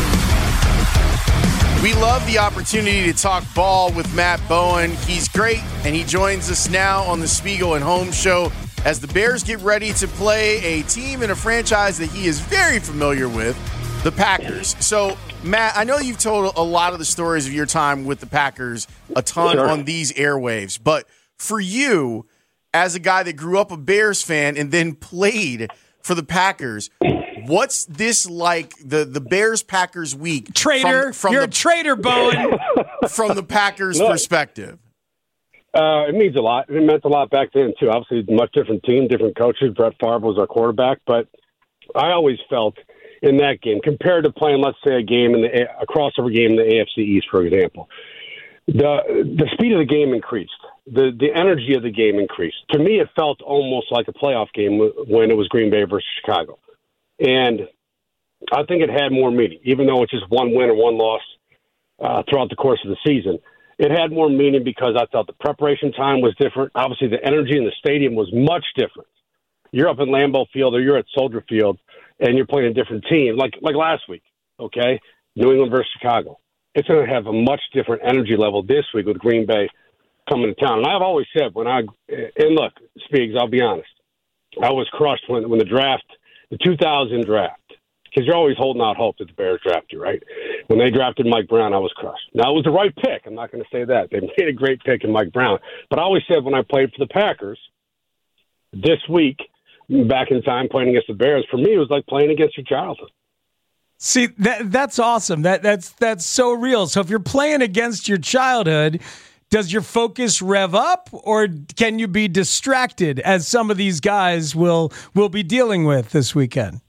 We love the opportunity to talk ball with Matt Bowen. He's great, and he joins us now on the Spiegel and Holmes show as the Bears get ready to play a team and a franchise that he is very familiar with, the Packers. So, Matt, I know you've told a lot of the stories of your time with the Packers, a ton Sure. on these airwaves. But for you, as a guy that grew up a Bears fan and then played for the Packers, what's this like, the, the Bears-Packers week? Traitor. From, from You're the, a traitor, Bowen. From the Packers' Look. perspective. Uh, it means a lot. It meant a lot back then, too. Obviously, a much different team, different coaches. Brett Favre was our quarterback. But I always felt in that game, compared to playing, let's say, a game in the a crossover game in the A F C East, for example, the the speed of the game increased. The the energy of the game increased. To me, it felt almost like a playoff game when it was Green Bay versus Chicago. And I think it had more meaning, even though it's just one win or one loss uh, throughout the course of the season. it had more meaning because I thought the preparation time was different. Obviously, the energy in the stadium was much different. You're up in Lambeau Field or you're at Soldier Field, and you're playing a different team, like like last week, okay? New England versus Chicago. It's going to have a much different energy level this week with Green Bay coming to town. And I've always said when I – and look, Speaks, I'll be honest. I was crushed when, when the draft, the two thousand draft, because you're always holding out hope that the Bears draft you, right? When they drafted Mike Brown, I was crushed. Now, it was the right pick. I'm not going to say that. They made a great pick in Mike Brown. But I always said when I played for the Packers this week, back in time playing against the Bears, for me, it was like playing against your childhood. See, that that's awesome. That that's that's so real. So if you're playing against your childhood, does your focus rev up, or can you be distracted, as some of these guys will will be dealing with this weekend?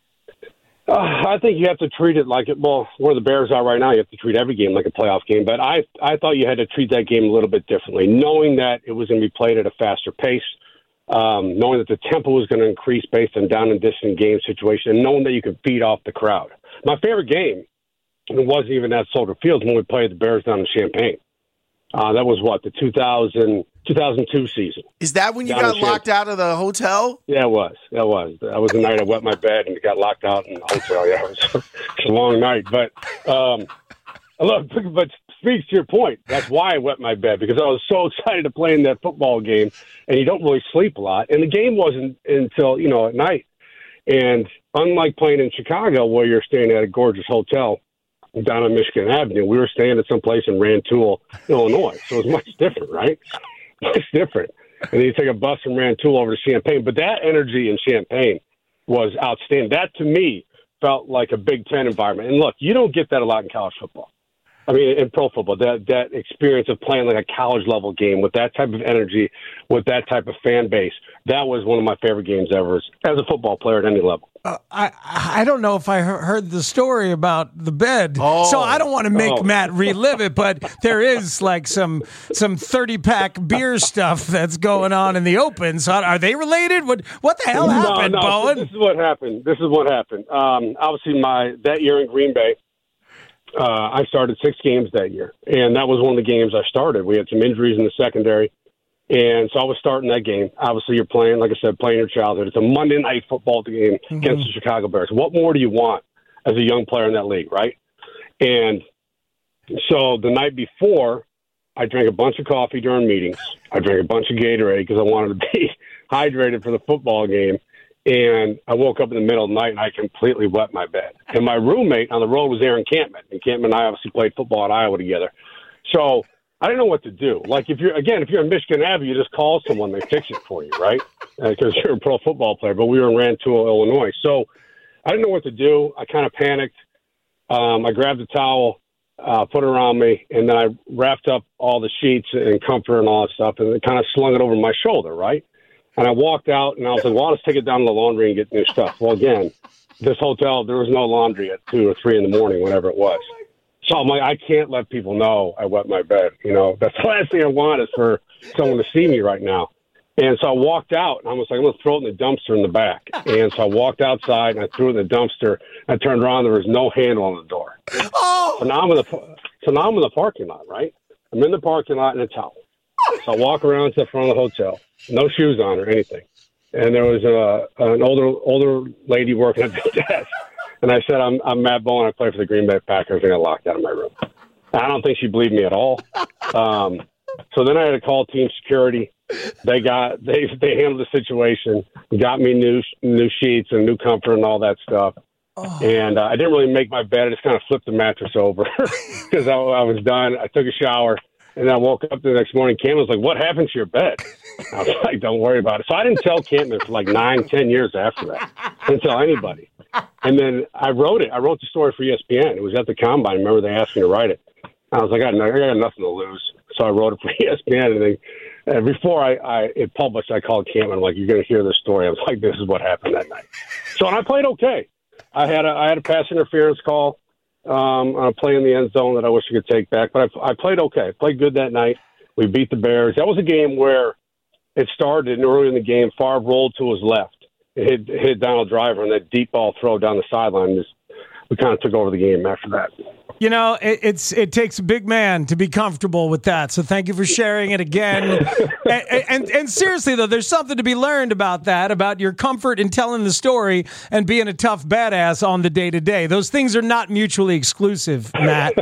Uh, I think you have to treat it like it. Well, where the Bears are right now, you have to treat every game like a playoff game. But I I thought you had to treat that game a little bit differently, knowing that it was going to be played at a faster pace. Um, knowing that the tempo was going to increase based on down and distant game situation, and knowing that you could feed off the crowd. My favorite game, and it wasn't even at Soldier Field, when we played the Bears down in Champaign. Uh, that was what, the two thousand, two thousand two season. Is that when you Down got in locked Champaign. out of the hotel? Yeah, it was. That was. That was the night I wet my bed and got locked out in the hotel. Yeah, it was it's a long night. But um, look, but speaks to your point. That's why I wet my bed, because I was so excited to play in that football game, and you don't really sleep a lot. And the game wasn't until, you know, at night. And unlike playing in Chicago, where you're staying at a gorgeous hotel down on Michigan Avenue, we were staying at some place in Rantoul, Illinois. So it was much different, right? Much different. And then you take a bus from Rantoul over to Champaign. But that energy in Champaign was outstanding. That, to me, felt like a Big Ten environment. And look, you don't get that a lot in college football. I mean, in pro football, that that experience of playing like a college level game with that type of energy, with that type of fan base, that was one of my favorite games ever as a football player at any level. Uh, I I don't know if I he- heard the story about the bed, oh. so I don't want to make oh. Matt relive it. But there is like some some thirty pack beer stuff that's going on in the open. So are they related? What what the hell happened, no, no, Bowen? This is what happened. This is what happened. Um, obviously, my that year in Green Bay. Uh, I started six games that year, and that was one of the games I started. We had some injuries in the secondary, and so I was starting that game. Obviously, you're playing, like I said, playing your childhood. It's a Monday night football game mm-hmm. against the Chicago Bears. What more do you want as a young player in that league, right? And so the night before, I drank a bunch of coffee during meetings. I drank a bunch of Gatorade because I wanted to be hydrated for the football game. And I woke up in the middle of the night, and I completely wet my bed. And my roommate on the road was Aaron Campman. And Campman and I obviously played football at Iowa together. So I didn't know what to do. Like, if you're, again, if you're in Michigan Avenue, you just call someone, they fix it for you, right? Because uh, you're a pro football player. But we were in Rantoul, Illinois. So I didn't know what to do. I kind of panicked. Um, I grabbed a towel, uh, put it around me, and then I wrapped up all the sheets and comforter and all that stuff, and kind of slung it over my shoulder, right? And I walked out, and I was like, well, let's take it down to the laundry and get new stuff. Well, again, this hotel, there was no laundry at two or three in the morning, whatever it was. So I'm like, I can't let people know I wet my bed. You know, that's the last thing I want is for someone to see me right now. And so I walked out, and I was like, I'm going to throw it in the dumpster in the back. And so I walked outside, and I threw it in the dumpster. I turned around, there was no handle on the door. Oh! So now I'm in the, so now I'm in the parking lot, right? I'm in the parking lot in a towel. So I walk around to the front of the hotel, no shoes on or anything. And there was a, an older older lady working at the desk. And I said, I'm, I'm Matt Bowen. I play for the Green Bay Packers. I got locked out of my room. I don't think she believed me at all. Um, so then I had to call team security. They got they they handled the situation, got me new new sheets and new comfort and all that stuff. Oh. And uh, I didn't really make my bed. I just kind of flipped the mattress over because I, I was done. I took a shower. And then I woke up the next morning. Cam was like, what happened to your bed? I was like, don't worry about it. So I didn't tell Campman for like nine, ten years after that. I didn't tell anybody. And then I wrote it. I wrote the story for E S P N. It was at the Combine. Remember, they asked me to write it. I was like, I got, I got nothing to lose. So I wrote it for E S P N. And, they, and before I, I it published, I called Campman. I'm like, you're going to hear this story. I was like, this is what happened that night. So and I played okay. I had a, I had a pass interference call. Um, on a play in the end zone that I wish I could take back, but I, I played okay. I played good that night. We beat the Bears. That was a game where it started, and early in the game, Favre rolled to his left. It hit, hit Donald Driver, and that deep ball throw down the sideline. Just, we kind of took over the game after that. You know, it, it's it takes a big man to be comfortable with that. So thank you for sharing it again. and, and and seriously, though, there's something to be learned about that, about your comfort in telling the story and being a tough badass on the day-to-day. Those things are not mutually exclusive, Matt.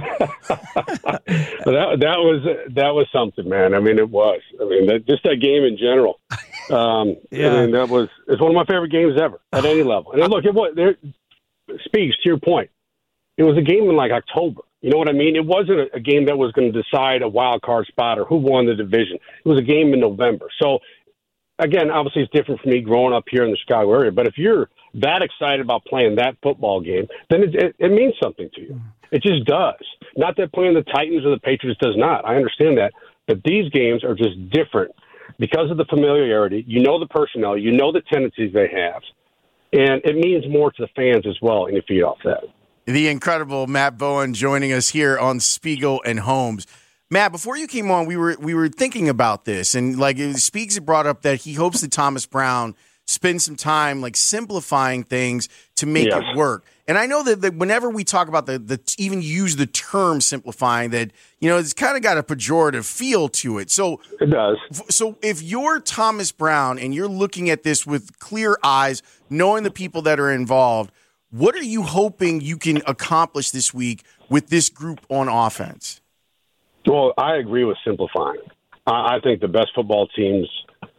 that, that was that was something, man. I mean, it was. I mean, that, just that game in general. Um, yeah. I mean, that was it's one of my favorite games ever at any level. And look, it was, there speaks to your point. It was a game in like October. You know what I mean? It wasn't a, a game that was going to decide a wild card spot or who won the division. It was a game in November. So, again, obviously it's different for me growing up here in the Chicago area. But if you're that excited about playing that football game, then it, it, it means something to you. It just does. Not that playing the Titans or the Patriots does not. I understand that. But these games are just different because of the familiarity. You know the personnel. You know the tendencies they have. And it means more to the fans as well, and you feed off that. The incredible Matt Bowen joining us here on Spiegel and Holmes. Matt, before you came on, we were we were thinking about this, and like Speaks had brought up that he hopes that Thomas Brown spends some time like simplifying things to make yes. it work. And I know that, that whenever we talk about the the even use the term simplifying, that you know it's kind of got a pejorative feel to it. So it does. So if you're Thomas Brown and you're looking at this with clear eyes, knowing the people that are involved, what are you hoping you can accomplish this week with this group on offense? Well, I agree with simplifying. I think the best football teams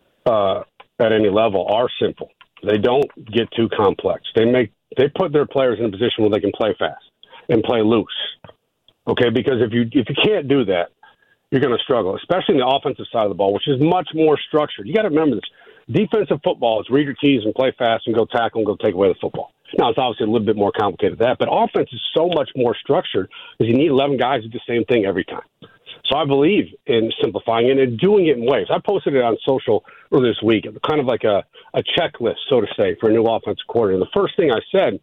uh, at any level are simple. They don't get too complex. They make they put their players in a position where they can play fast and play loose. Okay, because if you if you can't do that, you're going to struggle, especially in the offensive side of the ball, which is much more structured. You got to remember this: defensive football is read your keys and play fast and go tackle and go take away the football. Now, it's obviously a little bit more complicated than that, but offense is so much more structured because you need eleven guys to do the same thing every time. So I believe in simplifying it and doing it in ways. I posted it on social earlier this week, kind of like a, a checklist, so to say, for a new offensive coordinator. The first thing I said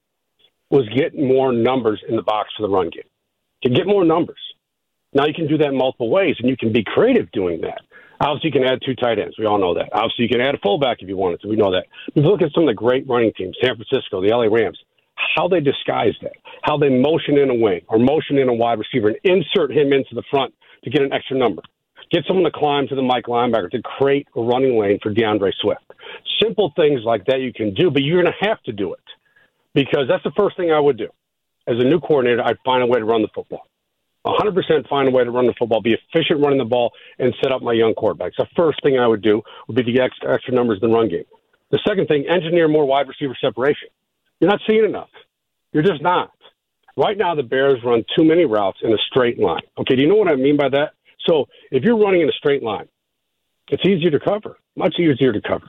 was get more numbers in the box for the run game. To get more numbers. Now you can do that in multiple ways, and you can be creative doing that. Obviously, you can add two tight ends. We all know that. Obviously, you can add a fullback if you wanted to. We know that. If you look at some of the great running teams, San Francisco, the L A Rams, how they disguise that, how they motion in a wing or motion in a wide receiver and insert him into the front to get an extra number. Get someone to climb to the Mike linebacker to create a running lane for DeAndre Swift. Simple things like that you can do, but you're going to have to do it because that's the first thing I would do. As a new coordinator, I'd find a way to run the football. one hundred percent find a way to run the football, be efficient running the ball, and set up my young quarterbacks. The first thing I would do would be to get extra, extra numbers in the run game. The second thing, engineer more wide receiver separation. You're not seeing enough. You're just not. Right now, the Bears run too many routes in a straight line. Okay, do you know what I mean by that? So if you're running in a straight line, it's easier to cover, much easier to cover.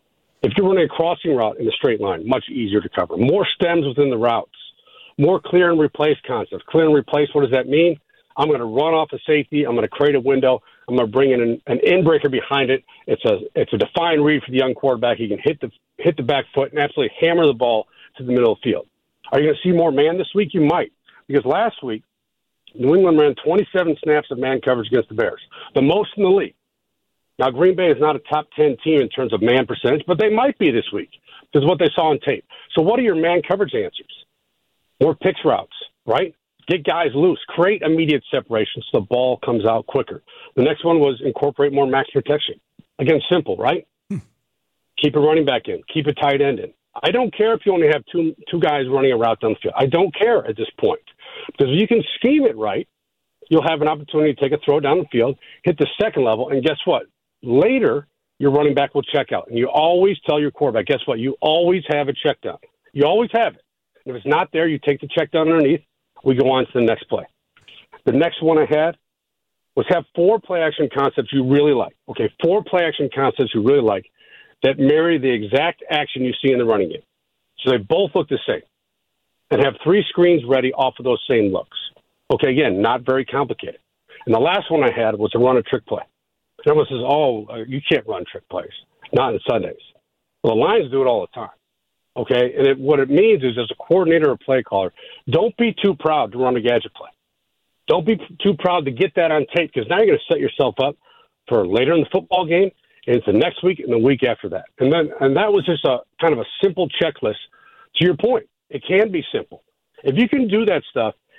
If you're running a crossing route in a straight line, much easier to cover. More stems within the routes. More clear and replace concepts. Clear and replace, what does that mean? I'm going to run off a safety. I'm going to create a window. I'm going to bring in an, an in-breaker behind it. It's a it's a defined read for the young quarterback. He can hit the hit the back foot and absolutely hammer the ball to the middle of the field. Are you going to see more man this week? You might. Because last week, New England ran twenty-seven snaps of man coverage against the Bears, the most in the league. Now, Green Bay is not a top ten team in terms of man percentage, but they might be this week because of what they saw on tape. So what are your man coverage answers? More pitch routes, right? Get guys loose. Create immediate separation so the ball comes out quicker. The next one was incorporate more max protection. Again, simple, right? Hmm. Keep a running back in. Keep a tight end in. I don't care if you only have two two guys running a route down the field. I don't care at this point. Because if you can scheme it right, you'll have an opportunity to take a throw down the field, hit the second level, and guess what? Later, your running back will check out. And you always tell your quarterback, guess what? You always have a check down. You always have it. If it's not there, you take the check down underneath. We go on to the next play. The next one I had was have four play-action concepts you really like. Okay, four play-action concepts you really like that marry the exact action you see in the running game. So they both look the same. And have three screens ready off of those same looks. Okay, again, not very complicated. And the last one I had was to run a trick play. And everyone says, oh, you can't run trick plays. Not on Sundays. Well, the Lions do it all the time. Okay, and it, what it means is as a coordinator or play caller, don't be too proud to run a gadget play. Don't be too proud to get that on tape because now you're going to set yourself up for later in the football game, and it's the next week and the week after that. And then, and that was just a kind of a simple checklist to your point. It can be simple. If you can do that stuff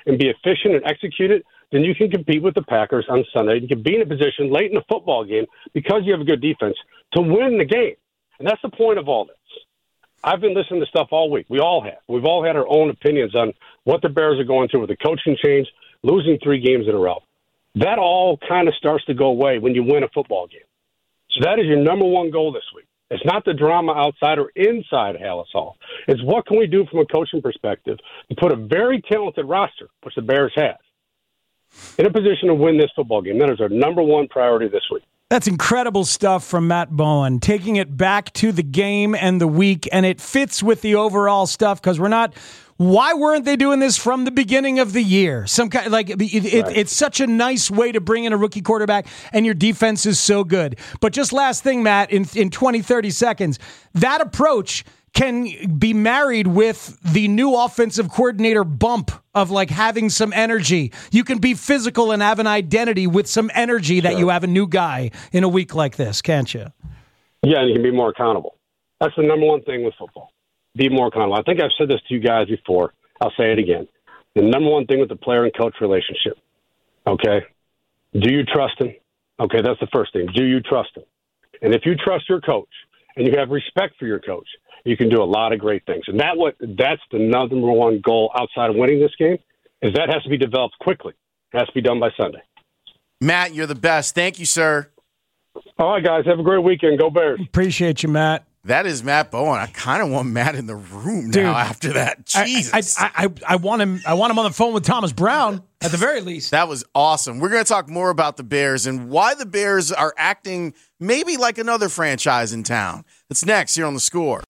and be efficient and execute it, then you can compete with the Packers on Sunday. You can be in a position late in the football game because you have a good defense to win the game. And that's the point of all this. I've been listening to stuff all week. We all have. We've all had our own opinions on what the Bears are going through with the coaching change, losing three games in a row. That all kind of starts to go away when you win a football game. So that is your number one goal this week. It's not the drama outside or inside Halas Hall. It's what can we do from a coaching perspective to put a very talented roster, which the Bears have, in a position to win this football game. That is our number one priority this week. That's incredible stuff from Matt Bowen, taking it back to the game and the week, and it fits with the overall stuff because we're not. Why weren't they doing this from the beginning of the year? Some kind like it, it, right. It's such a nice way to bring in a rookie quarterback, and your defense is so good. But just last thing, Matt, in in twenty, thirty seconds, that approach can be married with the new offensive coordinator bump of like having some energy. You can be physical and have an identity with some energy that Sure. you have a new guy in a week like this, can't you? Yeah, and you can be more accountable. That's the number one thing with football. Be more accountable. I think I've said this to you guys before. I'll say it again. The number one thing with the player and coach relationship, okay? Do you trust him? Okay, that's the first thing. Do you trust him? And if you trust your coach and you have respect for your coach, you can do a lot of great things. And that what that's the number one goal outside of winning this game, is that has to be developed quickly. It has to be done by Sunday. Matt, you're the best. Thank you, sir. All right, guys. Have a great weekend. Go Bears. Appreciate you, Matt. That is Matt Bowen. I kind of want Matt in the room Dude, now after that. Jesus. I, I, I, I want him I want him on the phone with Thomas Brown, at the very least. That was awesome. We're going to talk more about the Bears and why the Bears are acting maybe like another franchise in town. That's next here on The Score.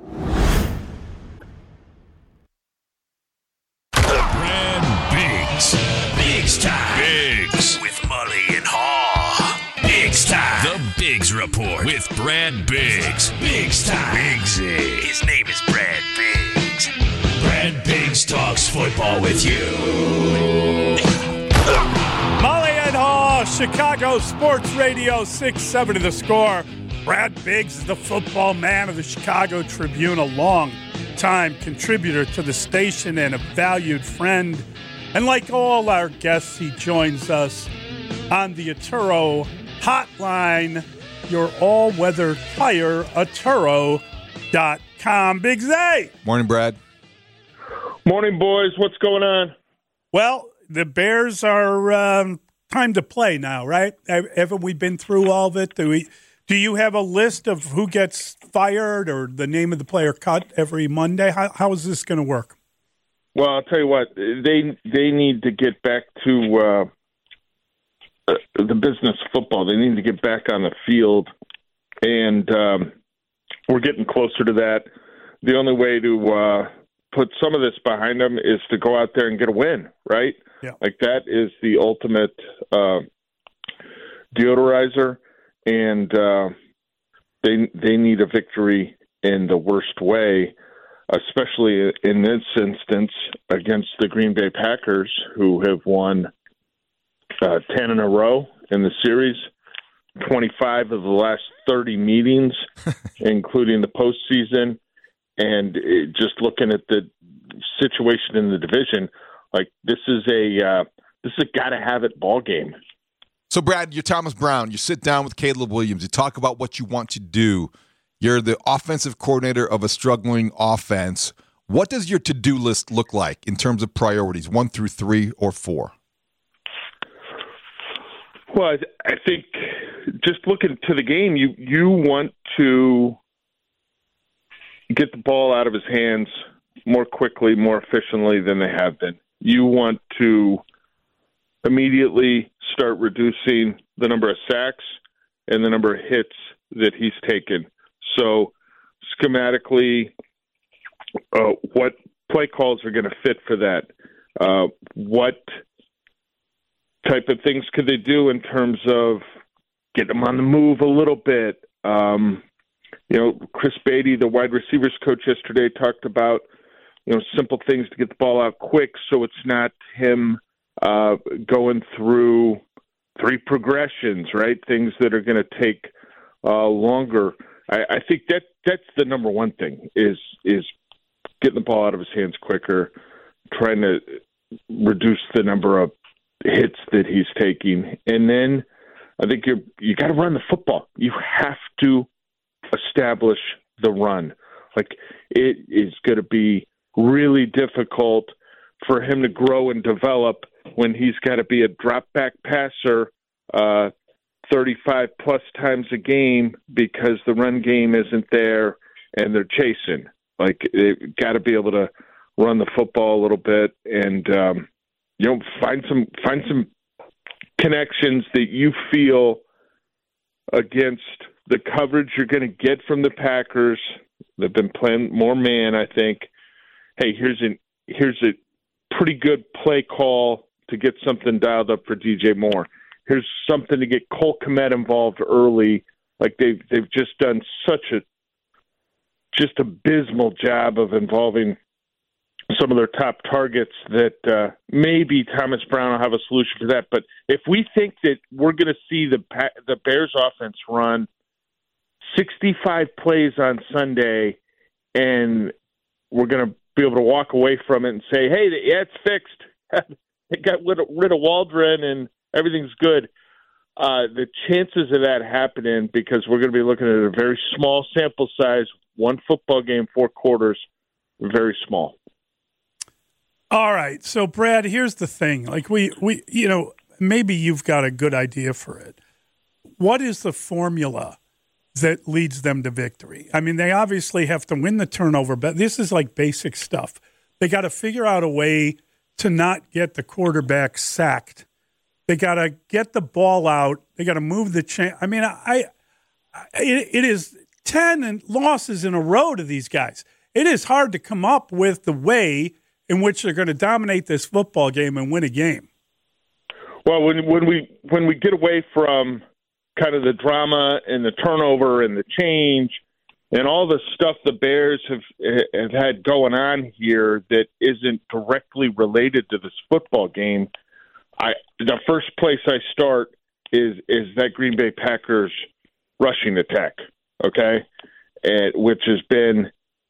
Brad Biggs. Biggs time. Biggs. With Mully and Haw. Biggs time. The Biggs Report with Brad Biggs. Biggs time. Biggsy. His name is Brad Biggs. Brad Biggs talks football with you. Mully and Haw, Chicago Sports Radio six seventy The Score. Brad Biggs is the football man of the Chicago Tribune, a long-time contributor to the station and a valued friend. And like all our guests, he joins us on the Atturo hotline, your all-weather tire, Atturo dot com. Biggs A. Morning, Brad. Morning, boys. What's going on? Well, the Bears are um, time to play now, right? Haven't we been through all of it? Do we? Do you have a list of who gets fired or the name of the player cut every Monday? How, how is this going to work? Well, I'll tell you what, they they need to get back to uh, the business of football. They need to get back on the field, and um, we're getting closer to that. The only way to uh, put some of this behind them is to go out there and get a win, right? Yeah. Like that is the ultimate uh, deodorizer. And uh, they they need a victory in the worst way, especially in this instance against the Green Bay Packers, who have won uh, ten in a row in the series, twenty-five of the last thirty meetings, including the postseason. And it, just looking at the situation in the division, like this is a uh, this is a gotta have it ball game. So, Brad, you're Thomas Brown. You sit down with Caleb Williams. You talk about what you want to do. You're the offensive coordinator of a struggling offense. What does your to-do list look like in terms of priorities, one through three or four? Well, I think just looking to the game, you, you want to get the ball out of his hands more quickly, more efficiently than they have been. You want to immediately start reducing the number of sacks and the number of hits that he's taken. So schematically, uh, what play calls are going to fit for that? Uh, what type of things could they do in terms of get them on the move a little bit? Um, you know, Chris Beatty, the wide receivers coach yesterday, talked about, you know, simple things to get the ball out quick so it's not him Uh, going through three progressions, right? Things that are going to take uh, longer. I, I think that that's the number one thing is is getting the ball out of his hands quicker, trying to reduce the number of hits that he's taking. And then I think you you got to run the football. You have to establish the run. Like, it is going to be really difficult for him to grow and develop when he's got to be a drop back passer uh, thirty-five plus times a game because the run game isn't there and they're chasing. Like, they've got to be able to run the football a little bit and um, you know find some find some connections that you feel against the coverage you're going to get from the Packers. They've been playing more man, I think. Hey, here's an here's a pretty good play call to get something dialed up for D J Moore. Here's something to get Cole Kmet involved early. Like, they've they've just done such a just abysmal job of involving some of their top targets that uh, maybe Thomas Brown will have a solution for that. But if we think that we're going to see the the Bears offense run sixty-five plays on Sunday and we're going to be able to walk away from it and say, hey, yeah, it's fixed. They got rid of, rid of Waldron and everything's good. Uh, the chances of that happening, because we're going to be looking at a very small sample size, one football game, four quarters, very small. All right. So, Brad, here's the thing. Like, we, we, you know, maybe you've got a good idea for it. What is the formula that leads them to victory? I mean, they obviously have to win the turnover, but this is like basic stuff. They got to figure out a way to not get the quarterback sacked. They got to get the ball out. They got to move the chain. I mean, I, I it, it is ten losses in a row to these guys. It is hard to come up with the way in which they're going to dominate this football game and win a game. Well, when when we when we get away from kind of the drama and the turnover and the change and all the stuff the Bears have have had going on here that isn't directly related to this football game, I the first place I start is is that Green Bay Packers rushing attack, okay, and, which has been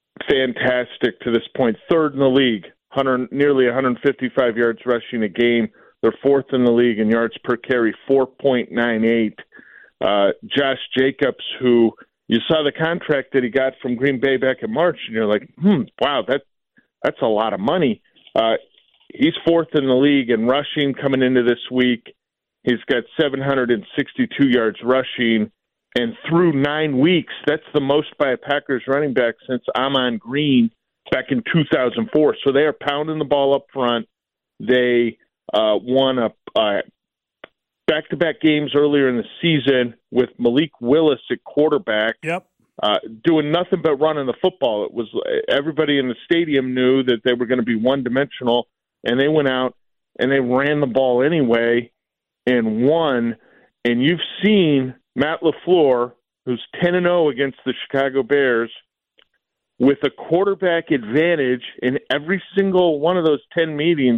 fantastic to this point, third in the league, one hundred, nearly one hundred fifty-five yards rushing a game. They're fourth in the league in yards per carry, four point nine eight. Uh, Josh Jacobs, who you saw the contract that he got from Green Bay back in March, and you're like, hmm, wow, that that's a lot of money. Uh, he's fourth in the league in rushing coming into this week. He's got seven hundred sixty-two yards rushing, and through nine weeks, that's the most by a Packers running back since Amon Green back in two thousand four. So they are pounding the ball up front. They uh, won a, a back-to-back games earlier in the season with Malik Willis at quarterback. Yep. Uh, doing nothing but running the football. It was everybody in the stadium knew that they were going to be one-dimensional, and they went out and they ran the ball anyway and won. And you've seen Matt LaFleur, who's ten and oh against the Chicago Bears, with a quarterback advantage in every single one of those ten meetings,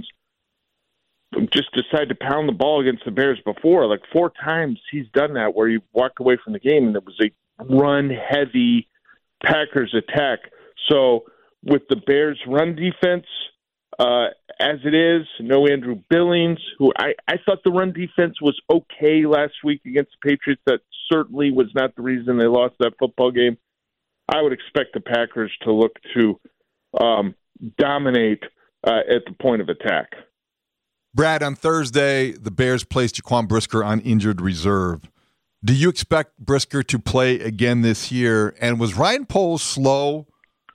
just decide to pound the ball against the Bears before. Like four times he's done that where you walked away from the game and it was a run-heavy Packers attack. So with the Bears' run defense uh, as it is, no Andrew Billings, who I, I thought the run defense was okay last week against the Patriots. That certainly was not the reason they lost that football game. I would expect the Packers to look to um, dominate uh, at the point of attack. Brad, on Thursday, the Bears placed Jaquan Brisker on injured reserve. Do you expect Brisker to play again this year? And was Ryan Poles slow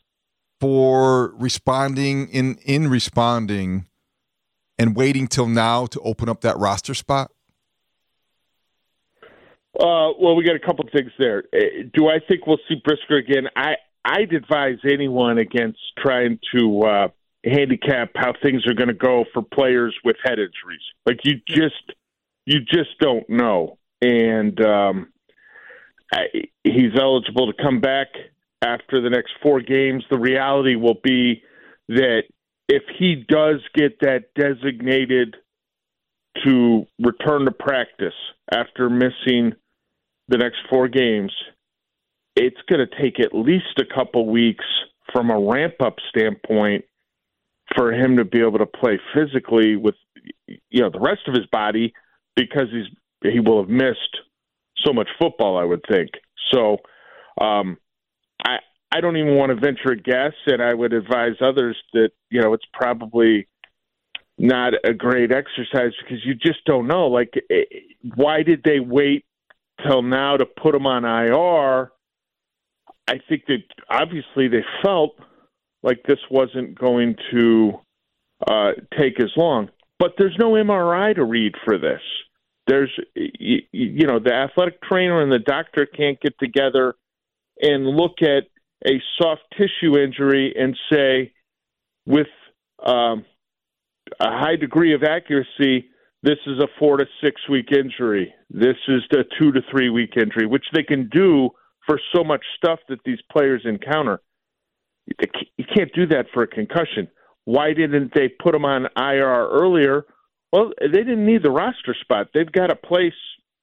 for responding in, in responding and waiting till now to open up that roster spot? Uh, well, we got a couple of things there. Do I think we'll see Brisker again? I, I'd advise anyone against trying to uh, handicap how things are going to go for players with head injuries. Like you just, you just don't know. And um, I, he's eligible to come back after the next four games. The reality will be that if he does get that designated to return to practice after missing the next four games, it's going to take at least a couple weeks from a ramp-up standpoint for him to be able to play physically with, you know, the rest of his body, because he's he will have missed so much football, I would think. So um, I I don't even want to venture a guess, and I would advise others that, you know, it's probably not a great exercise because you just don't know. Like, why did they wait till now to put him on I R? I think that obviously they felt like this wasn't going to uh, take as long. But there's no M R I to read for this. There's, you, you know, the athletic trainer and the doctor can't get together and look at a soft tissue injury and say, with um, a high degree of accuracy, this is a four to six week injury. This is a two to three week injury, which they can do for so much stuff that these players encounter. You can't do that for a concussion. Why didn't they put them on I R earlier? Well, they didn't need the roster spot. They've got to place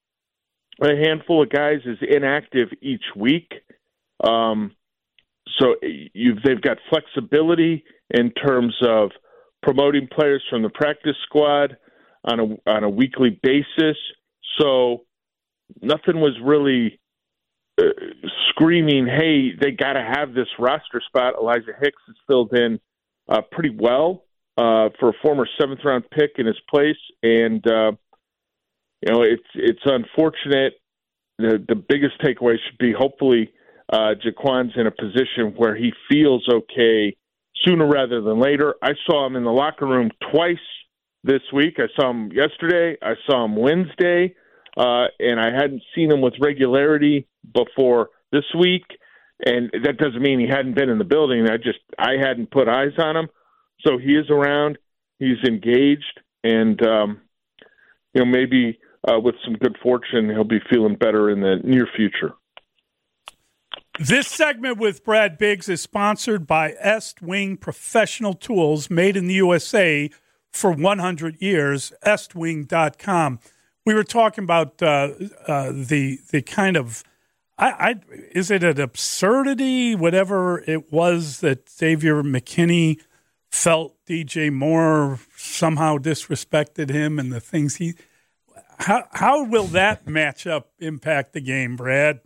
a handful of guys as inactive each week. Um, so you've, they've got flexibility in terms of promoting players from the practice squad on a on a weekly basis. So nothing was really uh, screaming, hey, they got to have this roster spot. Elijah Hicks has filled in uh, pretty well uh, for a former seventh round pick in his place. And, uh, you know, it's, it's unfortunate. The, the biggest takeaway should be hopefully uh, Jaquan's in a position where he feels okay sooner rather than later. I saw him in the locker room twice this week. I saw him yesterday. I saw him Wednesday. Uh, and I hadn't seen him with regularity before this week. And that doesn't mean he hadn't been in the building. I just, I hadn't put eyes on him. So he is around. He's engaged. And, um, you know, maybe uh, with some good fortune, he'll be feeling better in the near future. This segment with Brad Biggs is sponsored by Est Wing Professional Tools, made in the U S A for one hundred years, est wing dot com. We were talking about uh, uh, the the kind of, I, I is it an absurdity, whatever it was, that Xavier McKinney felt D J Moore somehow disrespected him and the things he, how, how will that matchup impact the game, Brad?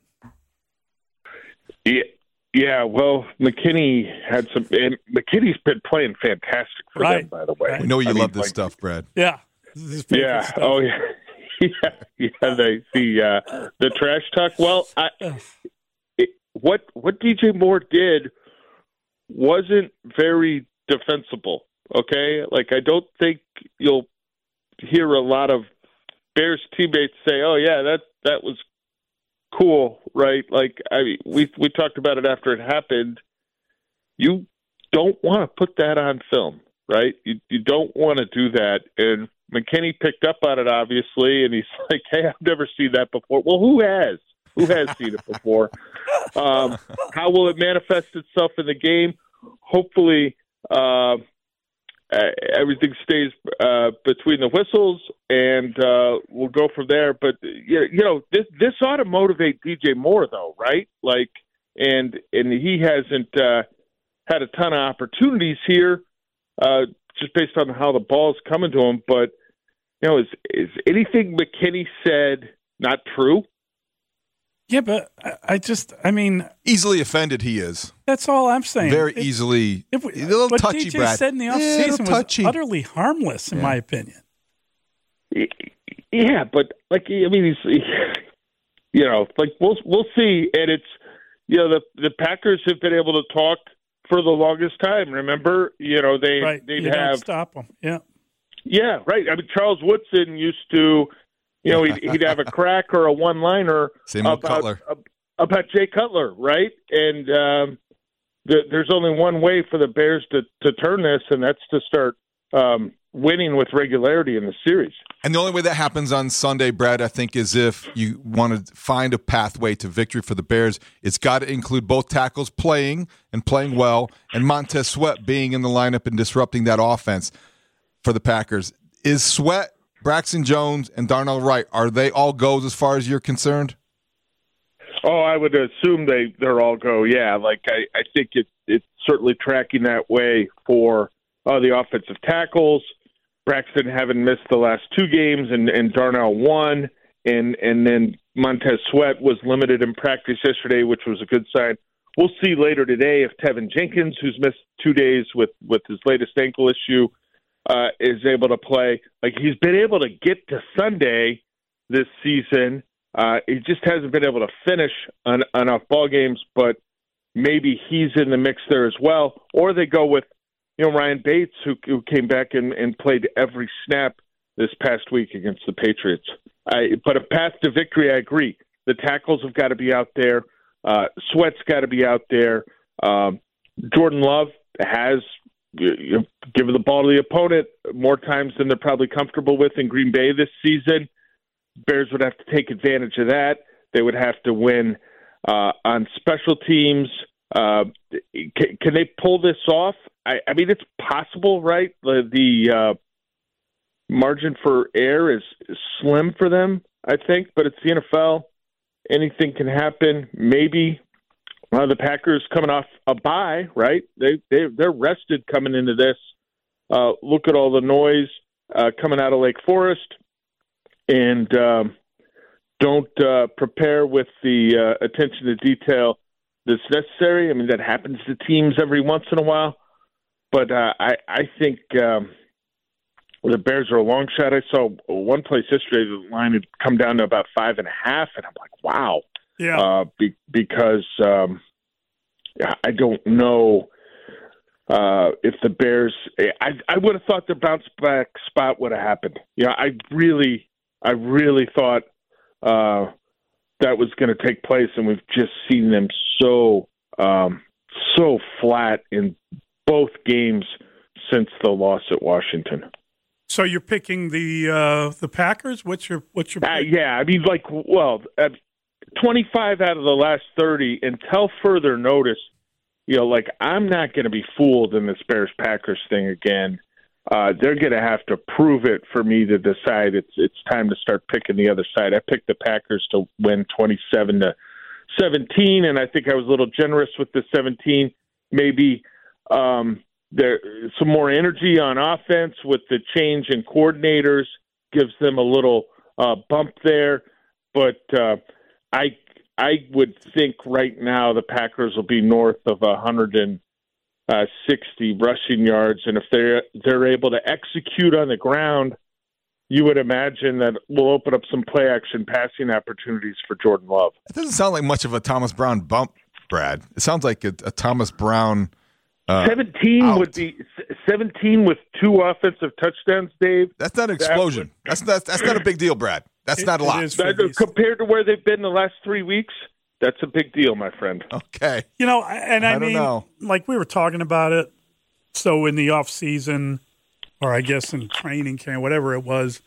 Yeah, yeah. Well, McKinney had some. And McKinney's been playing fantastic for right. them, by the way. We know you I love mean, this like, stuff, Brad. Yeah, yeah. stuff. Oh, yeah, yeah, yeah. The the uh, the trash talk. Well, I, it, what what D J Moore did wasn't very defensible. Okay, like I don't think you'll hear a lot of Bears teammates say, "Oh, yeah, that that was." Cool, right? Like I mean, we we talked about it after it happened. You don't want to put that on film, right? You you don't want to do that. And McKinney picked up on it, obviously, and he's like, "Hey, I've never seen that before." Well, who has? Who has seen it before? Um, how will it manifest itself in the game? Hopefully, uh, everything stays uh, between the whistles, and uh, we'll go from there. But you know, this this ought to motivate D J Moore, though, right? Like, and and he hasn't uh, had a ton of opportunities here, uh, just based on how the ball's coming to him. But you know, is is anything McKinney said not true? Yeah, but I just, I mean, easily offended he is. That's all I'm saying. Very it, easily, it, a little what touchy, D J Brad. said in the yeah, offseason was utterly harmless, in yeah. my opinion. Yeah, but like, I mean, he's, you know, like we'll we'll see, and it's, you know, the the Packers have been able to talk for the longest time. Remember, you know, they right. they'd you have don't stop them. Yeah, yeah, right. I mean, Charles Woodson used to. You know, he'd, he'd have a crack or a one-liner about, Cutler. about Jay Cutler, right? And um, the, there's only one way for the Bears to, to turn this, and that's to start um, winning with regularity in the series. And the only way that happens on Sunday, Brad, I think, is if you want to find a pathway to victory for the Bears. It's got to include both tackles playing and playing well, and Montez Sweat being in the lineup and disrupting that offense for the Packers. Is Sweat, Braxton Jones, and Darnell Wright, are they all goes as far as you're concerned? Oh, I would assume they, they're all go, yeah. Like, I, I think it, it's certainly tracking that way for uh, the offensive tackles. Braxton having missed the last two games, and, and Darnell one, and and then Montez Sweat was limited in practice yesterday, which was a good sign. We'll see later today if Tevin Jenkins, who's missed two days with, with his latest ankle issue, uh, is able to play. Like, he's been able to get to Sunday this season. Uh, he just hasn't been able to finish on, enough ball games, but maybe he's in the mix there as well. Or they go with, you know, Ryan Bates, who, who came back and, and played every snap this past week against the Patriots. I, but a path to victory, I agree. The tackles have got to be out there. Uh, Sweat's got to be out there. Um, Jordan Love has you know, given the ball to the opponent more times than they're probably comfortable with in Green Bay this season. Bears would have to take advantage of that. They would have to win uh, on special teams. Uh, can, can they pull this off? I, I mean, it's possible, right? The, the uh, margin for error is, is slim for them, I think, but it's the N F L. Anything can happen. Maybe uh, the Packers coming off a bye, right? They, they, they're rested coming into this. Uh, look at all the noise uh, coming out of Lake Forest, and um, don't uh, prepare with the uh, attention to detail that's necessary. I mean, that happens to teams every once in a while. But uh, I, I think um, the Bears are a long shot. I saw one place yesterday, the line had come down to about five and a half, and I'm like, wow. Yeah. Uh, be, because um, I don't know uh, if the Bears – I I would have thought the bounce back spot would have happened. Yeah, I really, I really thought uh, that was going to take place, and we've just seen them so, um, so flat in both games since the loss at Washington. So you're picking the uh, the Packers? What's your what's your? Uh, yeah, I mean, like, well, uh, twenty-five out of the last thirty. Until further notice, you know, like, I'm not going to be fooled in this Bears Packers thing again. Uh, they're going to have to prove it for me to decide it's it's time to start picking the other side. I picked the Packers to win twenty-seven to seventeen, and I think I was a little generous with the seventeen. Maybe. Um, there some more energy on offense with the change in coordinators gives them a little uh, bump there, but uh, I I would think right now the Packers will be north of one hundred sixty rushing yards, and if they're they're able to execute on the ground, you would imagine that we'll open up some play action passing opportunities for Jordan Love. It doesn't sound like much of a Thomas Brown bump, Brad. It sounds like a, a Thomas Brown. Uh, seventeen out. would be seventeen with two offensive touchdowns, Dave. That's not an explosion. That would, that's, that's that's not a big deal, Brad. That's it, not a lot. That, compared to where they've been the last three weeks, that's a big deal, my friend. Okay. You know, and I, I don't mean, know. like we were talking about it. So in the off season, or I guess in training camp, whatever it was,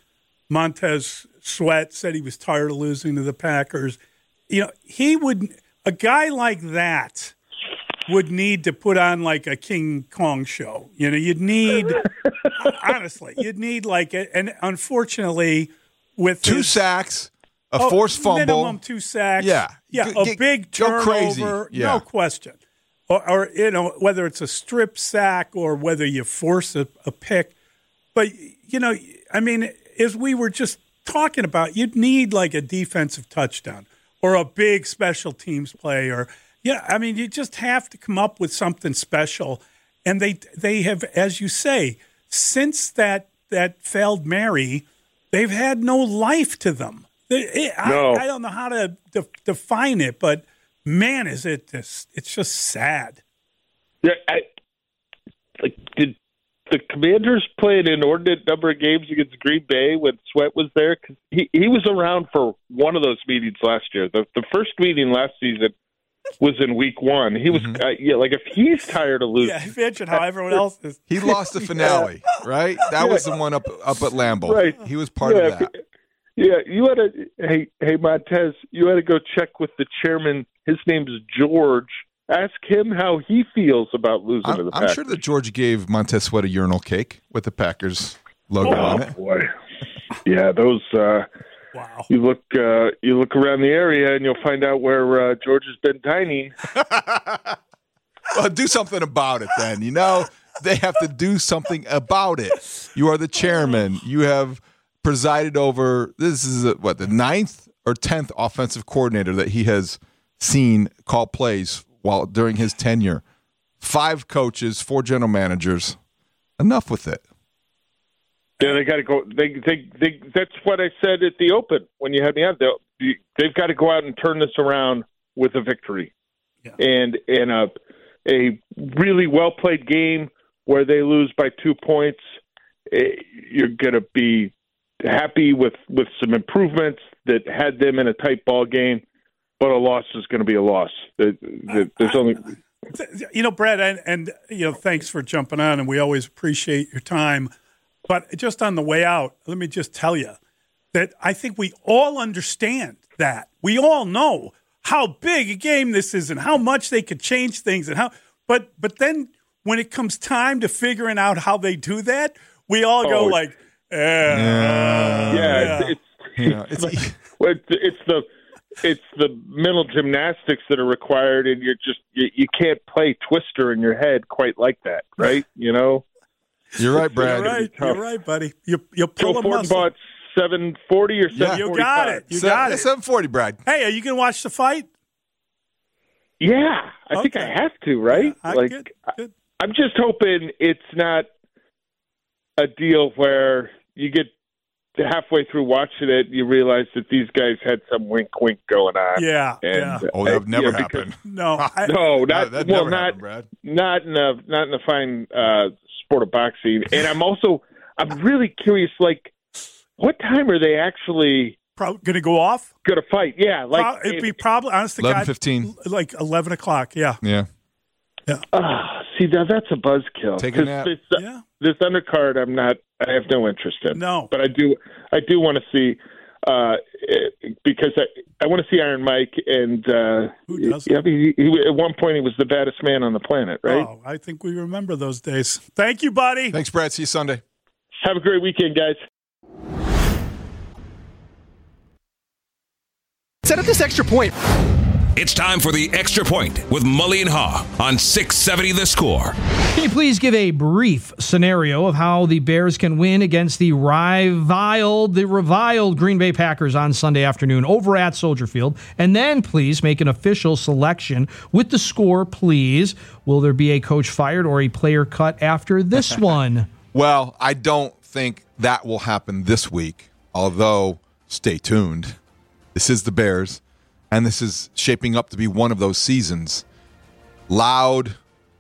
Montez Sweat said he was tired of losing to the Packers. You know, he would a guy like that. Would need to put on like a King Kong show. You know, you'd need, honestly, you'd need like, a, and unfortunately, with two his, sacks, a oh, forced fumble. Minimum two sacks. Yeah. Yeah, G- a get, big go crazy. turnover, Yeah. no question. Or, or, you know, whether it's a strip sack or whether you force a, a pick. But, you know, I mean, as we were just talking about, you'd need like a defensive touchdown or a big special teams play or, yeah, I mean, you just have to come up with something special. And they they have, as you say, since that that failed Mary, they've had no life to them. It, no. I, I don't know how to de- define it, but, man, is it just, it's just sad. Yeah, I, like, did the Commanders play an inordinate number of games against Green Bay when Sweat was there? 'Cause he, he was around for one of those meetings last year. The, the first meeting last season was in week one. He was, mm-hmm. uh, yeah, like if he's tired of losing. Yeah, imagine how everyone else is. He lost the finale, yeah. right? That yeah. was the one up up at Lambeau. Right. He was part yeah, of that. Yeah, you had to, hey, hey, Montez, you had to go check with the chairman. His name's George. Ask him how he feels about losing I'm, to the I'm Packers. sure that George gave Montez Sweat a urinal cake with the Packers logo oh, on it. Boy. Yeah, those. Uh, wow. You look, uh, you look around the area, and you'll find out where uh, George has been dining. Well, do something about it, then. You know, they have to do something about it. You are the chairman. You have presided over, this is, a, what, the ninth or tenth offensive coordinator that he has seen call plays while during his tenure. Five coaches, four general managers. Enough with it. Yeah, they got to go. They, they, they. That's what I said at the Open when you had me on. They, they've got to go out and turn this around with a victory, yeah. and and a a really well played game where they lose by two points. You're going to be happy with, with some improvements that had them in a tight ball game, but a loss is going to be a loss. There's only. You know, Brad, and, and you know, thanks for jumping on, and we always appreciate your time. But just on the way out, let me just tell you that I think we all understand that. We all know how big a game this is and how much they could change things and how. But but then when it comes time to figuring out how they do that, we all go oh, like, eh, yeah, yeah, it's it's, yeah, it's, it's, it's, it's the. It's the mental gymnastics that are required, and you're just you, you can't play Twister in your head quite like that, right? You know, you're right, Brad. You're right, you're right, buddy. You you pull Joe a Fortin muscle. bought seven forty or seven. You got it. You got it. Seven forty, Brad. Hey, are you gonna watch the fight? Yeah, I okay. think I have to. Right? Yeah, like, good, good. I'm just hoping it's not a deal where you get halfway through watching it, you realize that these guys had some wink, wink going on. Yeah, and, yeah. Oh, that would never yeah, happen. No, I, no, not that well, never not happened, Brad. not in a not in the fine uh, sport of boxing. And I'm also I'm really curious. Like, what time are they actually Pro- going to go off? Going to fight? Yeah, like Pro- it'd be probably honest to God, eleven fifteen, like eleven o'clock. Yeah, yeah. Yeah. Uh, see, now that's a buzzkill. Take a nap. This, yeah. this undercard, I'm not. I have no interest in. No, but I do. I do want to see uh, because I I want to see Iron Mike, and uh, who doesn't? Yeah, he, he, at one point he was the baddest man on the planet, right? Oh, I think we remember those days. Thank you, buddy. Thanks, Brad. See you Sunday. Have a great weekend, guys. Set up this extra point. It's time for the Extra Point with Mully and Haw on six seventy The Score. Can you please give a brief scenario of how the Bears can win against the reviled, the reviled Green Bay Packers on Sunday afternoon over at Soldier Field? And then please make an official selection with the score, please. Will there be a coach fired or a player cut after this one? Well, I don't think that will happen this week, although stay tuned. This is the Bears. And this is shaping up to be one of those seasons. Loud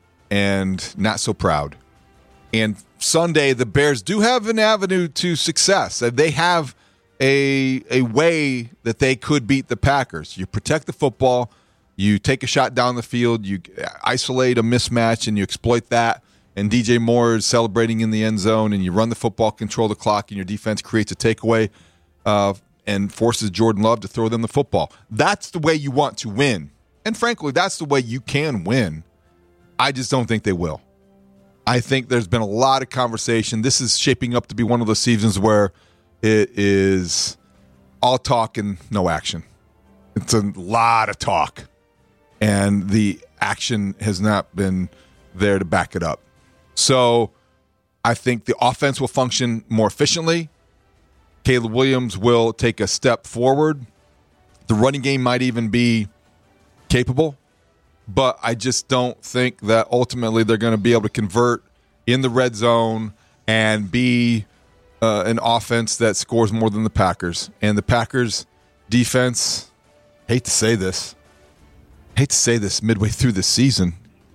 and not so proud. And Sunday, the Bears do have an avenue to success. They have a, a way that they could beat the Packers. You protect the football. You take a shot down the field. You isolate a mismatch, and you exploit that. And D J Moore is celebrating in the end zone, and you run the football, control the clock, and your defense creates a takeaway uh and forces Jordan Love to throw them the football. That's the way you want to win. And frankly, that's the way you can win. I just don't think they will. I think there's been a lot of conversation. This is shaping up to be one of those seasons where it is all talk and no action. It's a lot of talk. And the action has not been there to back it up. So I think the offense will function more efficiently. Caleb Williams will take a step forward. The running game might even be capable, but I just don't think that ultimately they're going to be able to convert in the red zone and be uh, an offense that scores more than the Packers. And the Packers defense, hate to say this, hate to say this midway through this season,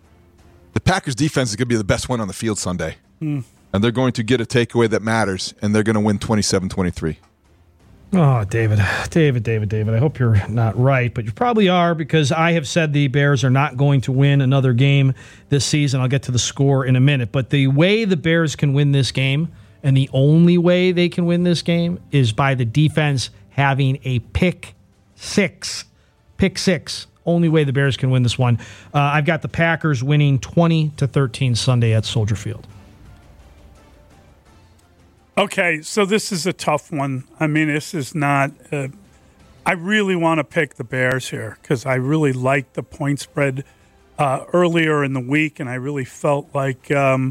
the Packers defense is going to be the best one on the field Sunday. Hmm. And they're going to get a takeaway that matters, and they're going to win twenty-seven twenty-three. Oh, David, David, David, David. I hope you're not right, but you probably are, because I have said the Bears are not going to win another game this season. I'll get to the score in a minute. But the way the Bears can win this game, and the only way they can win this game, is by the defense having a pick six. Pick six. Only way the Bears can win this one. Uh, I've got the Packers winning twenty to thirteen Sunday at Soldier Field. Okay, so this is a tough one. I mean, this is not uh, – I really want to pick the Bears here because I really liked the point spread uh, earlier in the week, and I really felt like um,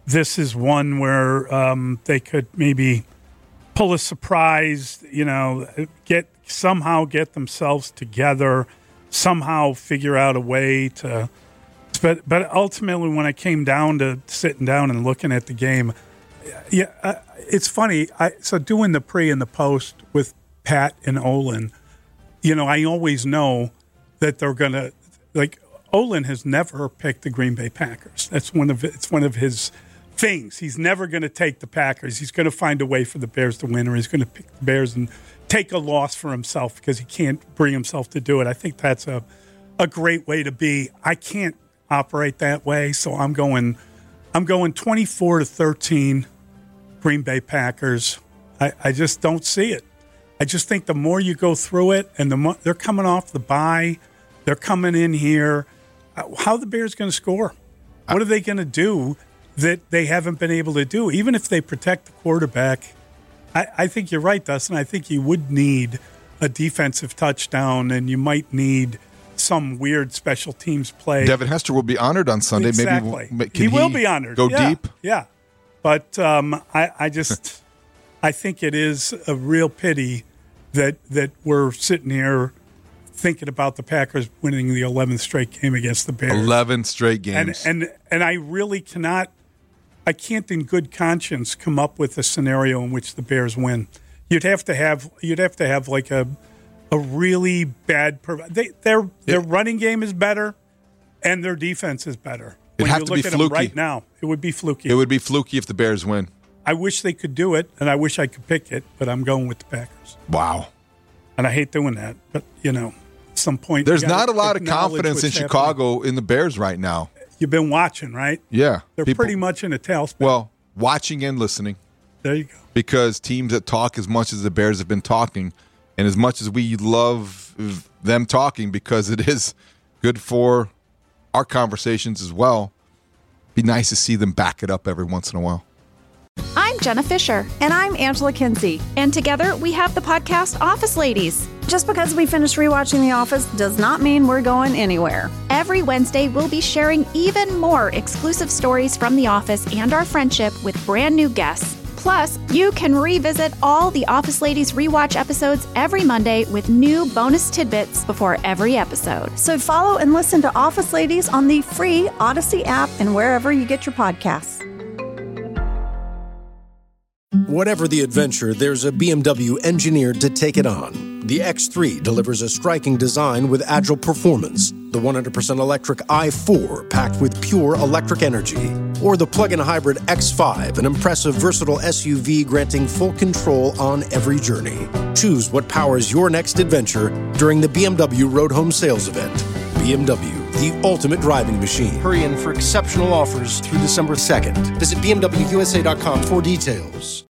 this is one where um, they could maybe pull a surprise, you know, get somehow get themselves together, somehow figure out a way to. But but ultimately, when I came down to sitting down and looking at the game, yeah, uh, it's funny. I so doing the pre and the post with Pat and Olin, you know, I always know that they're gonna like. Olin has never picked the Green Bay Packers. That's one of it's one of his things. He's never going to take the Packers. He's going to find a way for the Bears to win, or he's going to pick the Bears and take a loss for himself because he can't bring himself to do it. I think that's a a great way to be. I can't operate that way, so I'm going I'm going twenty-four to thirteen Green Bay Packers. I, I just don't see it. I just think the more you go through it, and the more they're coming off the bye, they're coming in here. How are the Bears going to score? What are they going to do that they haven't been able to do? Even if they protect the quarterback, I, I think you're right, Dustin. I think you would need a defensive touchdown, and you might need some weird special teams play. Devin Hester will be honored on Sunday. Exactly. Maybe he, he will be honored. Go yeah. deep. Yeah, but um, I, I just I think it is a real pity that that we're sitting here thinking about the Packers winning the eleventh straight game against the Bears. eleven straight games. And, and and I really cannot, I can't in good conscience come up with a scenario in which the Bears win. You'd have to have, you'd have to have like a a really bad, they, their their it, running game is better and their defense is better. It'd when have you to look be at fluky. them right now, it would be fluky. It would be fluky if the Bears win. I wish they could do it, and I wish I could pick it, but I'm going with the Packers. Wow. And I hate doing that, but, you know, at some point. There's not a lot of confidence in Chicago happening. in the Bears right now. You've been watching, right? Yeah. They're people, pretty much in a tailspin. Well, watching and listening. There you go. Because teams that talk as much as the Bears have been talking, and as much as we love them talking because it is good for our conversations as well, be nice to see them back it up every once in a while. I'm Jenna Fisher. And I'm Angela Kinsey. And together we have the podcast Office Ladies. Just because we finished rewatching The Office does not mean we're going anywhere. Every Wednesday, we'll be sharing even more exclusive stories from The Office and our friendship with brand new guests. Plus, you can revisit all the Office Ladies rewatch episodes every Monday with new bonus tidbits before every episode. So follow and listen to Office Ladies on the free Odyssey app and wherever you get your podcasts. Whatever the adventure, there's a B M W engineered to take it on. The X three delivers a striking design with agile performance. The one hundred percent electric i four packed with pure electric energy. Or the plug-in hybrid X five, an impressive versatile S U V granting full control on every journey. Choose what powers your next adventure during the B M W Road Home Sales Event. B M W, the ultimate driving machine. Hurry in for exceptional offers through December second. Visit B M W U S A dot com for details.